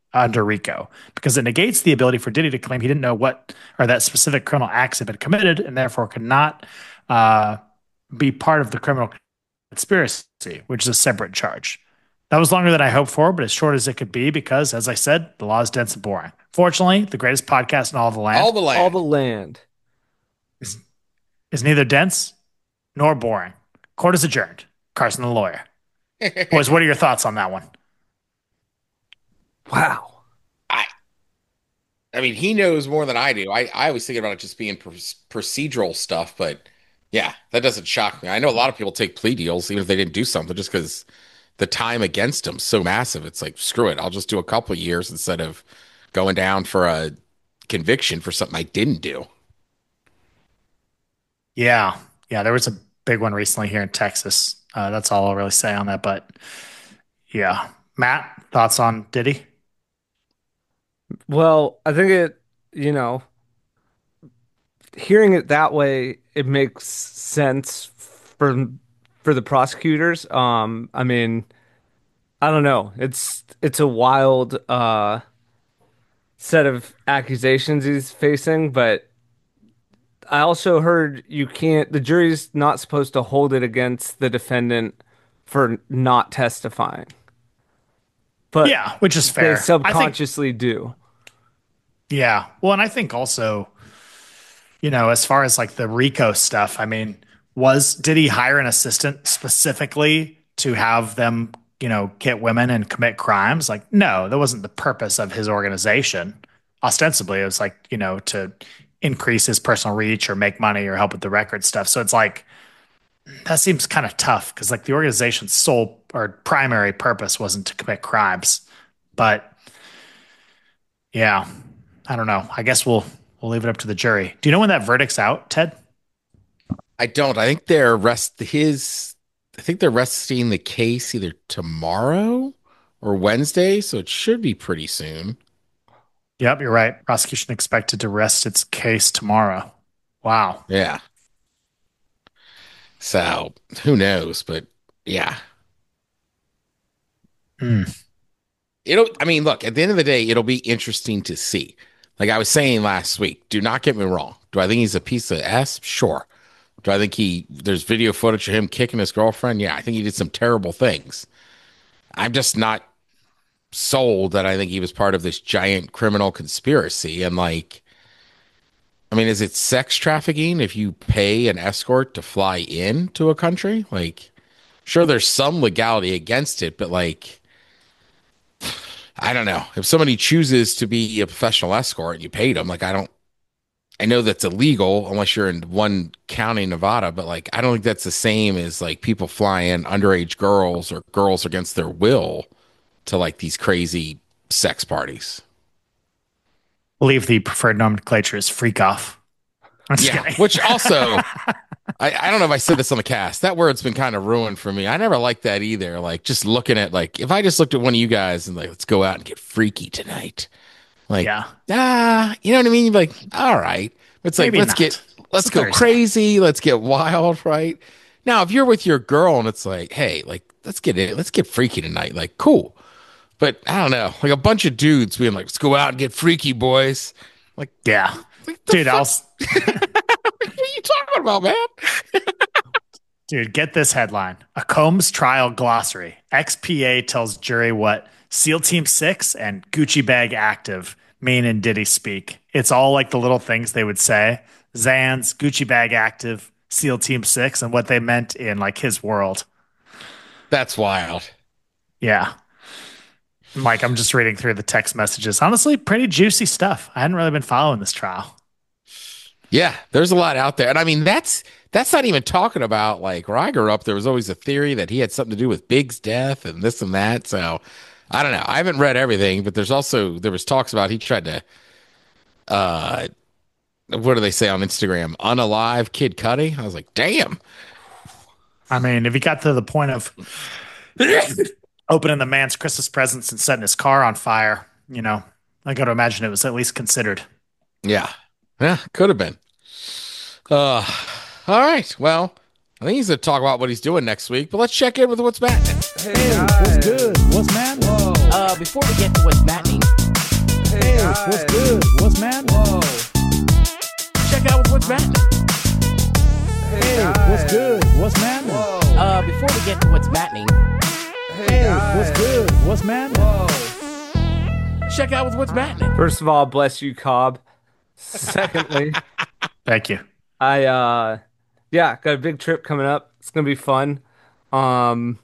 under RICO because it negates the ability for Diddy to claim he didn't know what or that specific criminal acts had been committed and therefore could not uh, be part of the criminal conspiracy, which is a separate charge. That was longer than I hoped for, but as short as it could be because, as I said, the law is dense and boring. Fortunately, the greatest podcast in all the land. All the land. All the land. Is, is neither dense nor boring. Court is adjourned. Carson the lawyer. Boys, what are your thoughts on that one? Wow. I I mean, he knows more than I do. I, I was thinking about it just being pr- procedural stuff, but yeah, that doesn't shock me. I know a lot of people take plea deals, even if they didn't do something, just because the time against them so massive. It's like, screw it. I'll just do a couple of years instead of going down for a conviction for something I didn't do. Yeah. Yeah. There was a big one recently here in Texas. Uh, that's all I'll really say on that. But yeah. Matt, thoughts on Diddy? Well, I think it, you know, hearing it that way, it makes sense for for the prosecutors. Um, I mean, I don't know. It's it's a wild uh set of accusations he's facing, but I also heard you can't, the jury's not supposed to hold it against the defendant for not testifying. But yeah, which is fair. They subconsciously think, do. Yeah. Well, and I think also, you know, as far as like the RICO stuff, I mean, was, did he hire an assistant specifically to have them, you know, get women and commit crimes? Like, no, that wasn't the purpose of his organization. Ostensibly, it was like, you know, to increase his personal reach or make money or help with the record stuff. So it's like, that seems kind of tough because like the organization's sole or primary purpose wasn't to commit crimes. But yeah, I don't know. I guess we'll we'll leave it up to the jury. Do you know when that verdict's out, Ted? I don't. I think they're rest his I think they're resting the case either tomorrow or Wednesday, so it should be pretty soon. Yep, you're right. Prosecution expected to rest its case tomorrow. Wow. Yeah. So who knows? But yeah. Mm. It'll, I mean, look, at the end of the day, it'll be interesting to see. Like I was saying last week, do not get me wrong. Do I think he's a piece of S? Sure. Do I think he, there's video footage of him kicking his girlfriend? Yeah, I think he did some terrible things. I'm just not sold that I think he was part of this giant criminal conspiracy. And like, I mean, is it sex trafficking if you pay an escort to fly into a country? Like, sure, there's some legality against it, but like, I don't know. If somebody chooses to be a professional escort and you paid them, like, I don't, I know that's illegal unless you're in one county, Nevada, but like, I don't think that's the same as like people flying underage girls or girls against their will to like these crazy sex parties. Believe the preferred nomenclature is freak off. I'm just Yeah, kidding. which also, I, I don't know if I said this on the cast. That word's been kind of ruined for me. I never liked that either. Like just looking at like, if I just looked at one of you guys and like, let's go out and get freaky tonight. Like, Yeah. ah, you know what I mean? You'd be like, all right. It's like, Maybe let's not. get, let's It's a go Thursday. crazy. Let's get wild, right? Now, if you're with your girl and it's like, hey, like, let's get it, let's get freaky tonight. Like, cool. But I don't know, like a bunch of dudes being like, let's go out and get freaky, boys. Like, Yeah. like the Dude, fuck- I'll, s- what are you talking about, man? dude, get this headline. A Combs trial glossary. X P A tells jury what SEAL Team six and Gucci Bag Active mean in Diddy speak. It's all like the little things they would say. Zans, Gucci Bag Active, SEAL Team six, and what they meant in like his world. That's wild. Yeah. Mike, I'm just reading through the text messages. Honestly, pretty juicy stuff. I hadn't really been following this trial. Yeah, there's a lot out there. And I mean, that's that's not even talking about like where I grew up, there was always a theory that he had something to do with Big's death and this and that. So I don't know. I haven't read everything, but there's also there was talks about he tried to uh what do they say on Instagram? Unalive Kid Cudi. I was like, damn. I mean, if he got to the point of opening the man's Christmas presents and setting his car on fire, you know, I got to imagine it was at least considered. Yeah. Yeah, could have been. Uh all right. Well, I think he's gonna talk about what he's doing next week, but let's check in with what's Matt. Hey, guys. Good. What's man? Whoa. Uh, before we get to what's mattening, Hey, what's good? What's man? Whoa. check out what's mattening. Hey, what's good? What's man? Whoa. Uh, before we get to what's mattening, Hey, What's good? What's man? Whoa. check out what's mattening. First of all, bless you, Cobb. Secondly, Thank you. I uh yeah, got a big trip coming up. It's gonna be fun. Um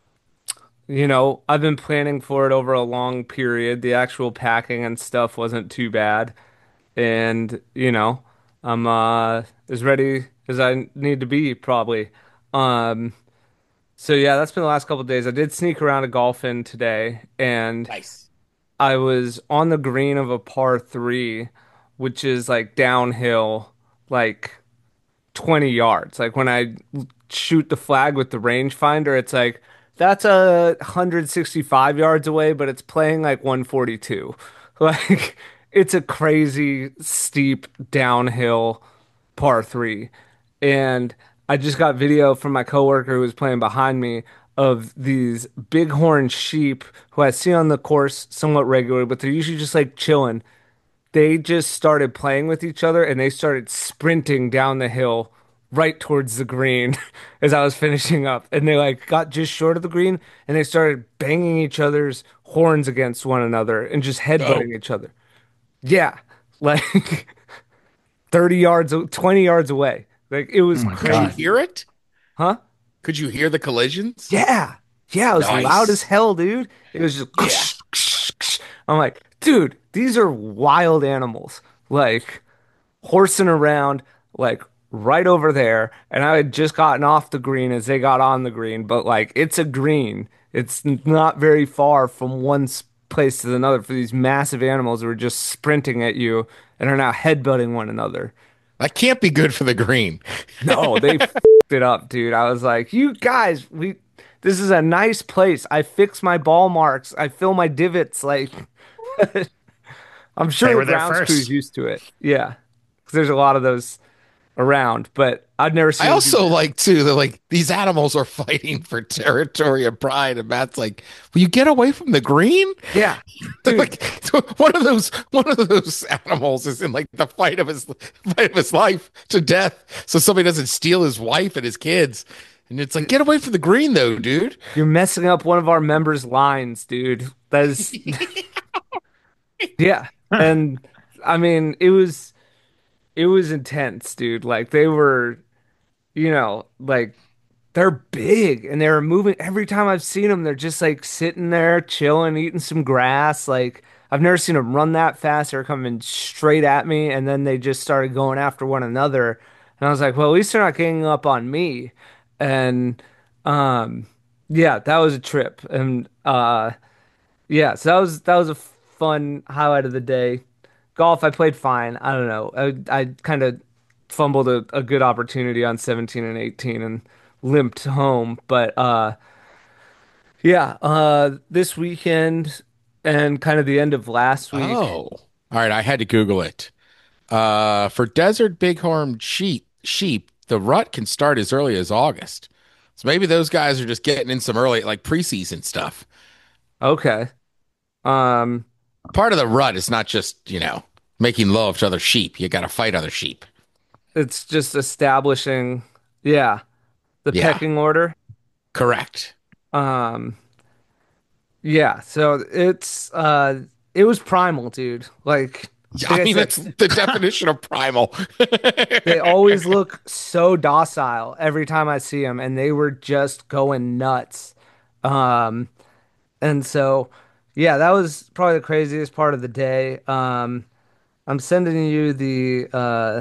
you know, I've been planning for it over a long period. The actual packing and stuff wasn't too bad. And, you know, I'm uh as ready as I need to be probably. Um so yeah, that's been the last couple of days. I did sneak around to golfing today and Nice. I was on the green of a par three, which is like downhill, like twenty yards. Like when I shoot the flag with the rangefinder, it's like that's a one hundred sixty-five yards away, but it's playing like one forty-two. Like it's a crazy steep downhill par three. And I just got video from my coworker who was playing behind me of these bighorn sheep who I see on the course somewhat regularly, but they're usually just like chilling. They just started playing with each other and they started sprinting down the hill right towards the green as I was finishing up. And they like got just short of the green and they started banging each other's horns against one another and just headbutting each other. Yeah. Like thirty yards, twenty yards away. Like it was Oh my Could you crazy. God. hear it? Huh? Could you hear the collisions? Yeah. Yeah, it was Nice. loud as hell, dude. It was just I'm like, dude, these are wild animals. Like horsing around like right over there. And I had just gotten off the green as they got on the green, but like it's a green. It's n- not very far from one s- place to another for these massive animals who are just sprinting at you and are now headbutting one another. That can't be good for the green. No, they f***ed it up, dude. I was like, you guys, we this is a nice place. I fix my ball marks. I fill my divots. Like, I'm sure They the were there grounds first. crew's used to it. Yeah, because there's a lot of those around, but I'd never seen. I them do also that. like too that like these animals are fighting for territory and pride, and Matt's like, "Will you get away from the green?" Yeah, dude. Like one of those one of those animals is in like the fight of his fight of his life to death, so somebody doesn't steal his wife and his kids. And it's like, get away from the green, though, dude. You're messing up one of our members' lines, dude. That is, yeah. And I mean, it was it was intense, dude. Like they were, you know, like they're big and they're moving. Every time I've seen them, they're just like sitting there chilling, eating some grass. Like I've never seen them run that fast. They're coming straight at me, and then they just started going after one another. And I was like, well, at least they're not ganging up on me. And um, yeah, that was a trip. And uh, yeah, so that was that was a fun highlight of the day. Golf, I played fine. I don't know. I I kind of fumbled a, a good opportunity on seventeen and eighteen and limped home. But uh yeah, uh this weekend and kind of the end of last week. Oh, all right. I had to Google it. Uh, for desert bighorn sheep, sheep, the rut can start as early as August. So maybe those guys are just getting in some early, like preseason stuff. Okay. Um Part of the rut is not just, you know, making love to other sheep. You got to fight other sheep. it's just establishing, yeah, the Yeah. pecking order. Correct. Um yeah, so it's uh it was primal, dude. Like Yeah, like I mean, said, that's the definition of primal. they always look so docile every time I see them, and they were just going nuts. Um, and so, yeah, that was probably the craziest part of the day. Um, I'm sending you the uh,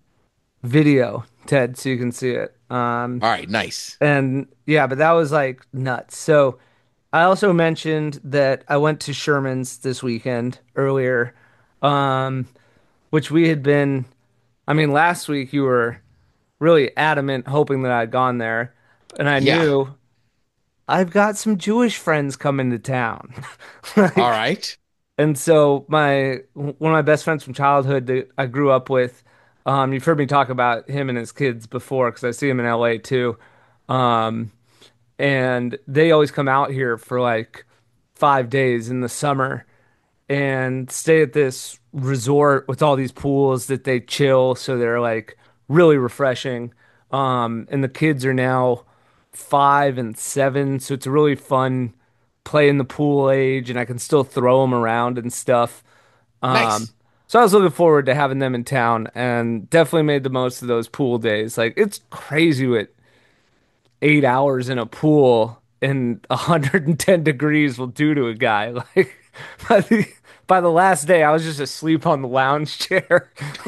video, Ted, so you can see it. Um, All right, nice. and yeah, but that was like nuts. So I also mentioned that I went to Sherman's this weekend earlier, um, which we had been. I mean, last week you were really adamant, hoping that I'd gone there, and I Yeah. knew I've got some Jewish friends coming to town. Like, All right. and so my one of my best friends from childhood that I grew up with, um, you've heard me talk about him and his kids before because I see him in L A too. Um, and they always come out here for like five days in the summer and stay at this resort with all these pools that they chill. So they're like really refreshing. Um, and the kids are now five and seven. So it's a really fun play in the pool age, and I can still throw them around and stuff. Um, Nice. so I was looking forward to having them in town and definitely made the most of those pool days. Like it's crazy what eight hours in a pool and one hundred ten degrees will do to a guy. Like by the, by the last day, I was just asleep on the lounge chair.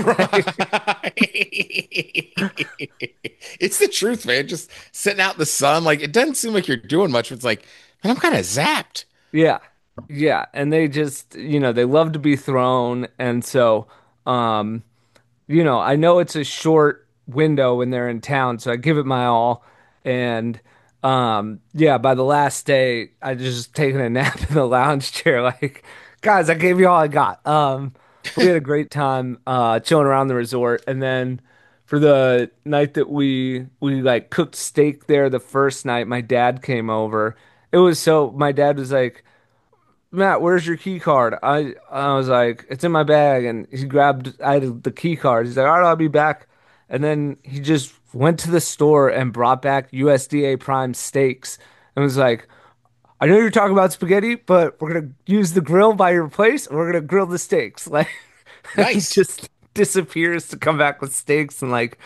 It's the truth, man. Just sitting out in the sun. Like, it doesn't seem like you're doing much. It's like, man, I'm kind of zapped. Yeah. Yeah. And they just, you know, they love to be thrown. And so, um, you know, I know it's a short window when they're in town, so I give it my all. And um, yeah, by the last day, I just taken a nap in the lounge chair. Like, guys, I gave you all I got. Um, we had a great time uh, chilling around the resort, and then for the night that we we like cooked steak there, the first night, my dad came over. It was so my dad was like, Matt, where's your key card? I I was like, it's in my bag, and he grabbed I had the key card. He's like, all right, I'll be back, and then he just went to the store and brought back U S D A Prime steaks, and was like, I know you're talking about spaghetti, but we're gonna use the grill by your place, and we're gonna grill the steaks. Like, he Nice. just disappears to come back with steaks, and like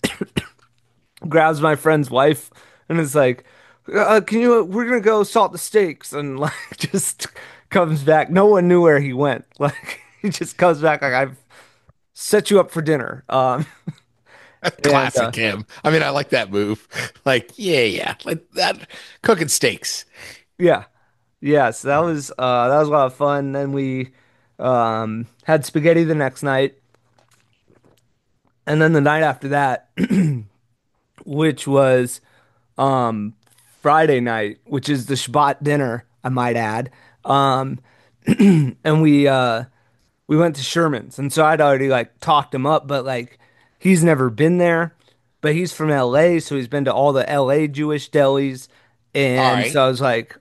grabs my friend's wife and is like, uh, "Can you? We're gonna go salt the steaks," and like just comes back. No one knew where he went. Like he just comes back like I've set you up for dinner. Um, and uh, Classic him. I mean, I like that move. Like, yeah, yeah, like that cooking steaks. yeah, yeah. So that was uh, that was a lot of fun. Then we um, had spaghetti the next night, and then the night after that, which was um, Friday night, which is the Shabbat dinner, I might add. Um, and we uh, we went to Sherman's, and so I'd already like talked him up, but like he's never been there, but he's from L A, so he's been to all the L A Jewish delis, All and right. so I was like,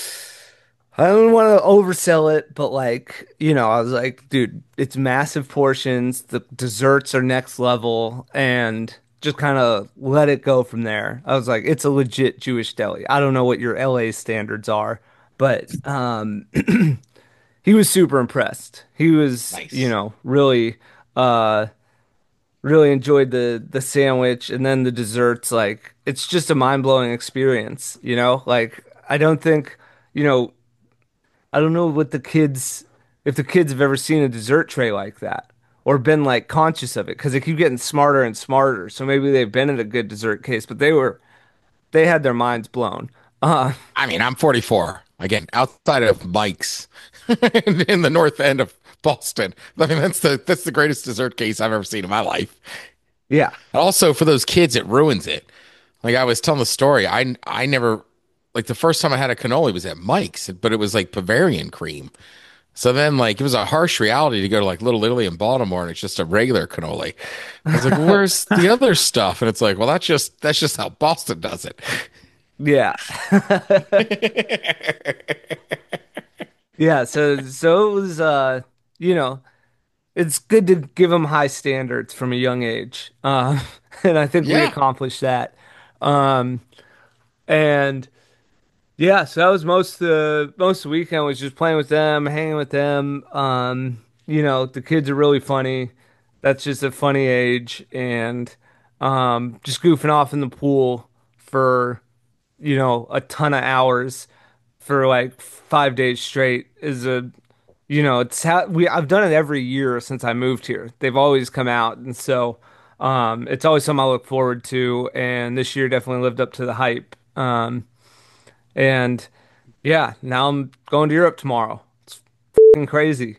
I don't want to oversell it, but like, you know, I was like, dude, it's massive portions. The desserts are next level, and just kind of let it go from there. I was like, it's a legit Jewish deli. I don't know what your L A standards are, but um, he was super impressed. He was, you Nice. know, really, uh, really enjoyed the the sandwich, and then the desserts. Like, it's just a mind blowing experience. You know, like I don't think, you know. I don't know what the kids, if the kids have ever seen a dessert tray like that or been like conscious of it because they keep getting smarter and smarter. So maybe they've been at a good dessert case, but they were, they had their minds blown. Uh, I mean, I'm forty-four. Again, outside of Mike's in, in the north end of Boston. I mean, that's the that's the greatest dessert case I've ever seen in my life. yeah. And also for those kids, it ruins it. Like I was telling the story, I I never like the first time I had a cannoli was at Mike's, but it was like Bavarian cream. So then, like, it was a harsh reality to go to like Little Italy in Baltimore, and it's just a regular cannoli. I was like, "Where's the other stuff?" And it's like, "Well, that's just that's just how Boston does it." Yeah. Yeah. So, so it was, uh, you know, it's good to give them high standards from a young age. Uh, and I think we Yeah, accomplished that. Um, and, Yeah, so that was most of the most of the weekend was just playing with them, hanging with them. Um, you know, the kids are really funny. That's just a funny age, and um, just goofing off in the pool for, you know, a ton of hours for like five days straight is a, you know, it's how we I've done it every year since I moved here. They've always come out, and so um, it's always something I look forward to. And this year definitely lived up to the hype. Um, and yeah, now I'm going to Europe tomorrow. It's f***ing crazy.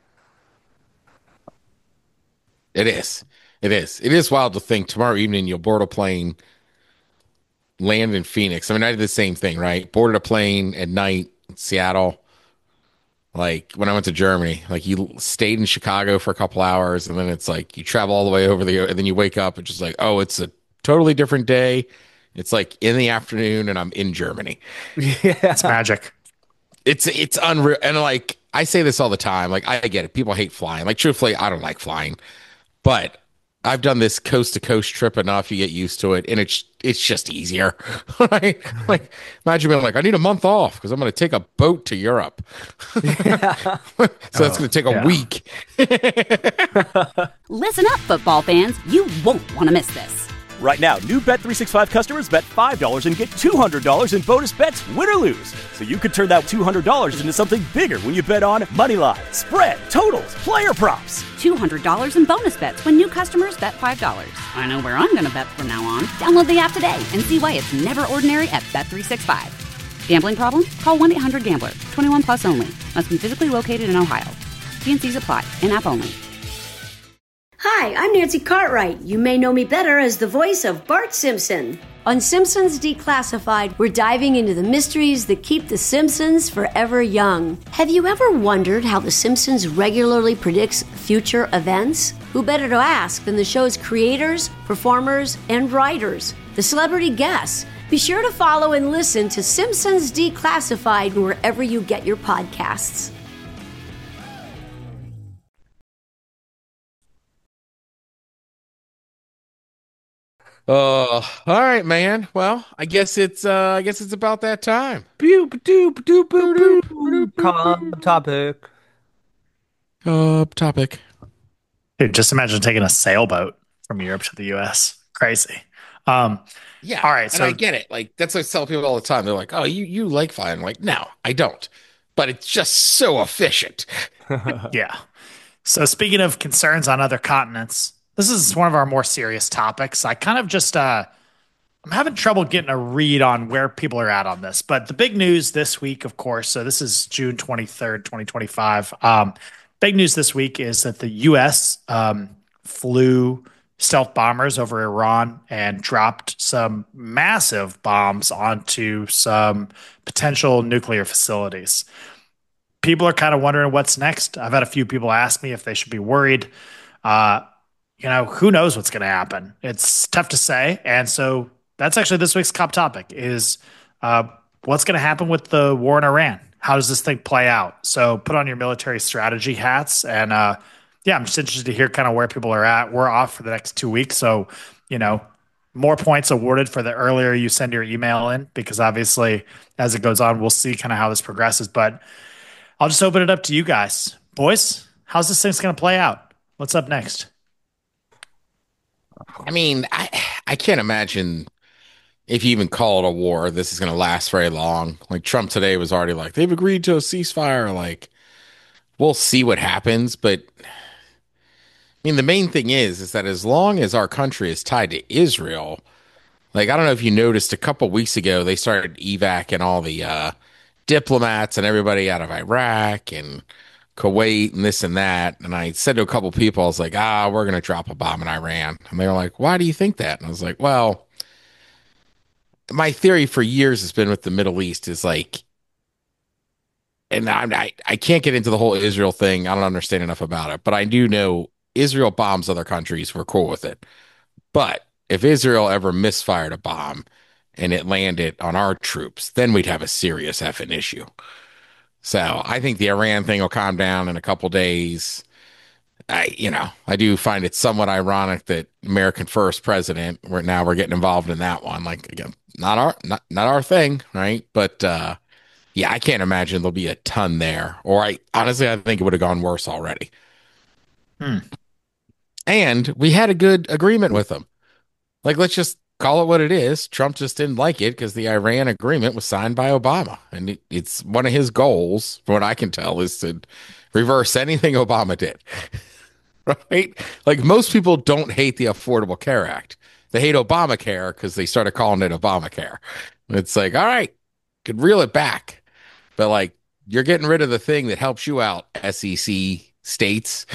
it is. It is. It is wild to think tomorrow evening you'll board a plane, land in Phoenix. I mean, I did the same thing, right? Boarded a plane at night in Seattle. Like when I went to Germany, like you stayed in Chicago for a couple hours, and then it's like you travel all the way over the, and then you wake up and just like, oh, it's a totally different day. It's like in the afternoon, and I'm in Germany. It's Yeah. magic. It's it's unreal. And like I say this all the time. Like I get it. People hate flying. Like truthfully, I don't like flying. But I've done this coast to coast trip enough, you get used to it, and it's it's just easier. Right? Like imagine being like, I need a month off because I'm gonna take a boat to Europe. Yeah. So that's Oh, gonna take a yeah. week. Listen up, football fans. You won't want to miss this. Right now, new Bet three sixty-five customers bet five dollars and get two hundred dollars in bonus bets, win or lose. So you could turn that two hundred dollars into something bigger when you bet on money line, spread, totals, player props. two hundred dollars in bonus bets when new customers bet five dollars. I know where I'm going to bet from now on. Download the app today and see why it's never ordinary at Bet three sixty-five. Gambling problem? Call one eight hundred gambler. twenty-one plus only. Must be physically located in Ohio. T and Cs apply. In-app only. Hi, I'm Nancy Cartwright. You may know me better as the voice of Bart Simpson. On Simpsons Declassified, we're diving into the mysteries that keep the Simpsons forever young. Have you ever wondered how The Simpsons regularly predicts future events? Who better to ask than the show's creators, performers, and writers, the celebrity guests? Be sure to follow and listen to Simpsons Declassified wherever you get your podcasts. Uh, all right, man. Well, I guess it's uh I guess it's about that time. Boop, doop, doop, boop, boop, boop. Calm topic. Uh topic. Dude, just imagine taking a sailboat from Europe to the U S. Crazy. Um, Yeah. All right, And so- I get it. Like that's what I tell people all the time. They're like, "Oh, you you like flying?" I'm like, no, I don't. But it's just so efficient. yeah. So speaking of concerns on other continents, this is one of our more serious topics. I kind of just uh I'm having trouble getting a read on where people are at on this. But the big news this week, of course, so this is June twenty-third, twenty twenty-five. Um, big news this week is that the U S um, flew stealth bombers over Iran and dropped some massive bombs onto some potential nuclear facilities. People are kind of wondering what's next. I've had a few people ask me if they should be worried. Uh, you know, who knows what's going to happen? It's tough to say. And so that's actually this week's top topic is uh, what's going to happen with the war in Iran? How does this thing play out? So put on your military strategy hats. And uh, yeah, I'm just interested to hear kind of where people are at. We're off for the next two weeks. So, you know, more points awarded for the earlier you send your email in, because obviously as it goes on, we'll see kind of how this progresses. But I'll just open it up to you guys. Boys, how's this thing's going to play out? What's up next? I mean, I I can't imagine if you even call it a war, this is going to last very long. Like Trump today was already like, they've agreed to a ceasefire. Like, we'll see what happens. But I mean, the main thing is, is that as long as our country is tied to Israel, like, I don't know if you noticed a couple weeks ago, they started evac and all the uh, diplomats and everybody out of Iraq and Kuwait and this and that. And I said to a couple people, I was like, ah, we're going to drop a bomb in Iran. And they were like, why do you think that? And I was like, well, my theory for years has been with the Middle East is like, and I, I, I can't get into the whole Israel thing. I don't understand enough about it, but I do know Israel bombs other countries. We're cool with it. But if Israel ever misfired a bomb and it landed on our troops, then we'd have a serious effing issue. So I think the Iran thing will calm down in a couple days. I, you know, I do find it somewhat ironic that American First president, we're now we're getting involved in that one. Like again, not our not not our thing, right? But uh, yeah, I can't imagine there'll be a ton there. Or I honestly, I think it would have gone worse already. Hmm. And we had a good agreement with them. Like, let's just call it what it is. Trump just didn't like it because the Iran agreement was signed by Obama. And it, it's one of his goals, from what I can tell, is to reverse anything Obama did. Right? Like, most people don't hate the Affordable Care Act. They hate Obamacare because they started calling it Obamacare. It's like, all right, could reel it back. But, like, you're getting rid of the thing that helps you out, S E C states.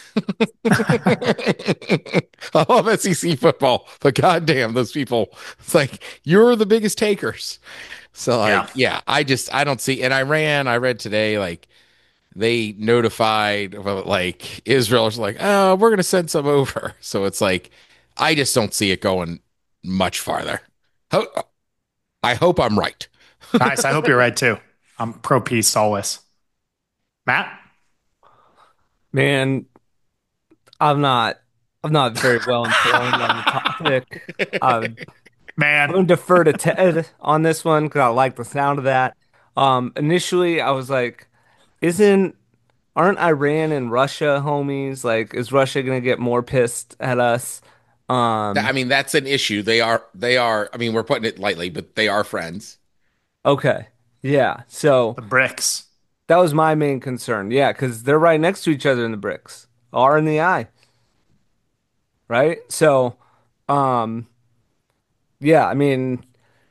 I love S E C football, but goddamn, those people, it's like, you're the biggest takers. So, like, yeah, yeah I just, I don't see, and Iran, I read today, like, they notified, like, Israel's like, oh, we're going to send some over. So it's like, I just don't see it going much farther. Ho- I hope I'm right. Nice. I hope you're right too. I'm pro peace always. Matt? Man, I'm not. I'm not very well informed on the topic. Um, I'm Man. going to defer to Ted on this one because I like the sound of that. Um, initially, I was like, "Isn't aren't Iran and Russia homies? Like, is Russia going to get more pissed at us?" Th- I Um, mean, that's an issue. They are, they are, I mean, we're putting it lightly, but they are friends. okay, yeah. So The bricks. that was my main concern. Yeah, because they're right next to each other in the bricks, R in the I, right? So, um, yeah. I mean,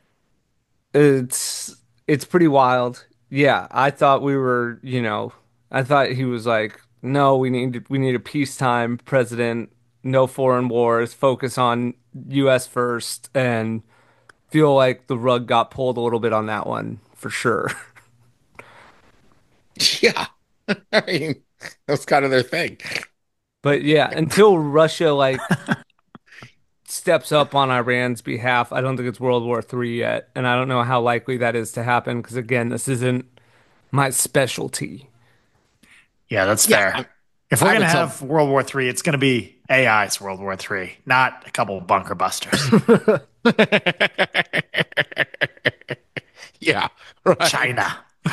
it's it's pretty wild. Yeah, I thought we were, you know, I thought he was like, no, we need we need a peacetime president, no foreign wars, focus on U S first, and feel like the rug got pulled a little bit on that one for sure. Yeah. I mean, that's kind of their thing. But yeah, until Russia like steps up on Iran's behalf, I don't think it's World War Three yet, and I don't know how likely that is to happen because again, this isn't my specialty. Yeah, that's Yeah, fair. I- If we're I going to would tell- have World War Three, it's going to be A I's World War Three, not a couple of bunker busters. Yeah. Right. China.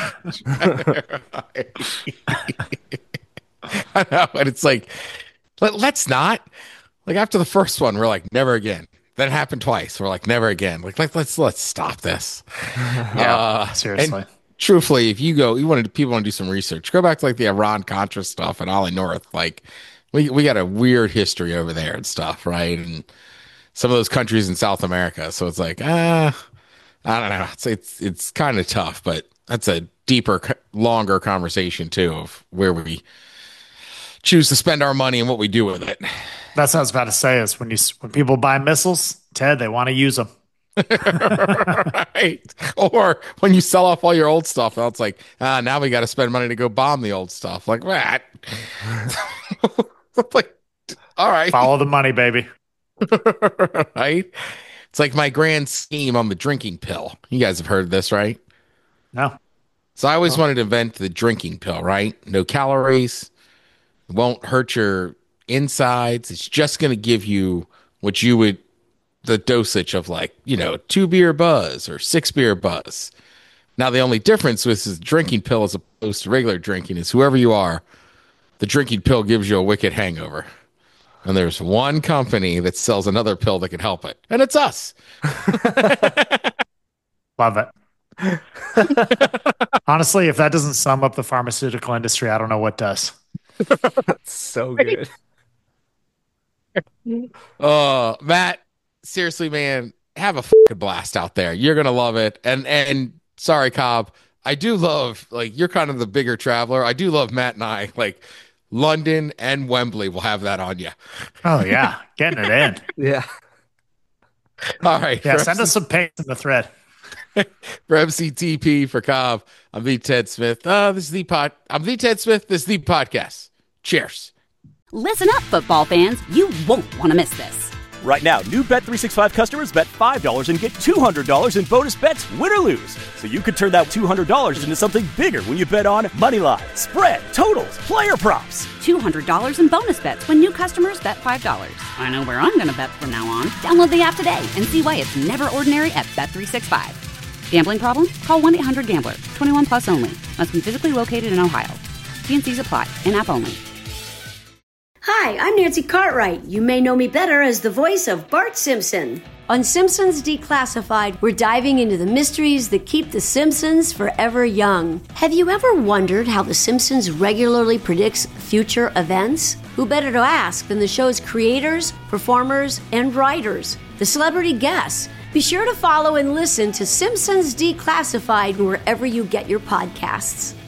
I know, and it's like, let, let's not. Like after the first one, we're like, never again. Then it happened twice. We're like, never again. Like, like let's let's stop this. Yeah, Uh, seriously. and truthfully, if you go, you want to, people want to do some research. Go back to like the Iran Contra stuff and Ollie North. Like, we we got a weird history over there and stuff, right? And some of those countries in South America. So it's like, ah, I don't know. It's it's it's kind of tough, but that's a deeper, co- longer conversation too of where we choose to spend our money and what we do with it. That's what I was about to say is when you when people buy missiles, Ted, they want to use them. Right. Or when you sell off all your old stuff, now it's like, ah, now we got to spend money to go bomb the old stuff. Like that. Like, all right. Follow the money, baby. Right. It's like my grand scheme on the drinking pill. You guys have heard of this, right? No. So I always wanted to invent the drinking pill, right? No calories, won't hurt your insides. It's just going to give you what you would, the dosage of like, you know, two beer buzz or six beer buzz. Now, the only difference with this drinking pill as opposed to regular drinking is whoever you are, the drinking pill gives you a wicked hangover. And there's one company that sells another pill that can help it. And it's us. Love it. Honestly, if that doesn't sum up the pharmaceutical industry, I don't know what does. So good. Uh, Matt, seriously, man, have a fucking blast out there. You're gonna love it. And and sorry, Cobb, I do love like you're kind of the bigger traveler. I do love Matt and I like London and Wembley will have that on you. Oh yeah, getting it in. Yeah. All right, Yeah, for send us some paste in the thread. For M C T P for Cobb, I'm the Ted Smith. Uh, this is the pod. I'm the Ted Smith. This is the podcast. Cheers. Listen up, football fans. You won't want to miss this. Right now, new Bet three sixty-five customers bet five dollars and get two hundred dollars in bonus bets, win or lose. So you could turn that two hundred dollars into something bigger when you bet on money line, spread, totals, player props. two hundred dollars in bonus bets when new customers bet five dollars. I know where I'm going to bet from now on. Download the app today and see why it's never ordinary at Bet three sixty-five. Gambling problem? Call one eight hundred gambler. twenty-one plus only. Must be physically located in Ohio. T N Cs apply. In-app only. Hi, I'm Nancy Cartwright. You may know me better as the voice of Bart Simpson. On Simpsons Declassified, we're diving into the mysteries that keep the Simpsons forever young. Have you ever wondered how The Simpsons regularly predicts future events? Who better to ask than the show's creators, performers, and writers, the celebrity guests? Be sure to follow and listen to Simpsons Declassified wherever you get your podcasts.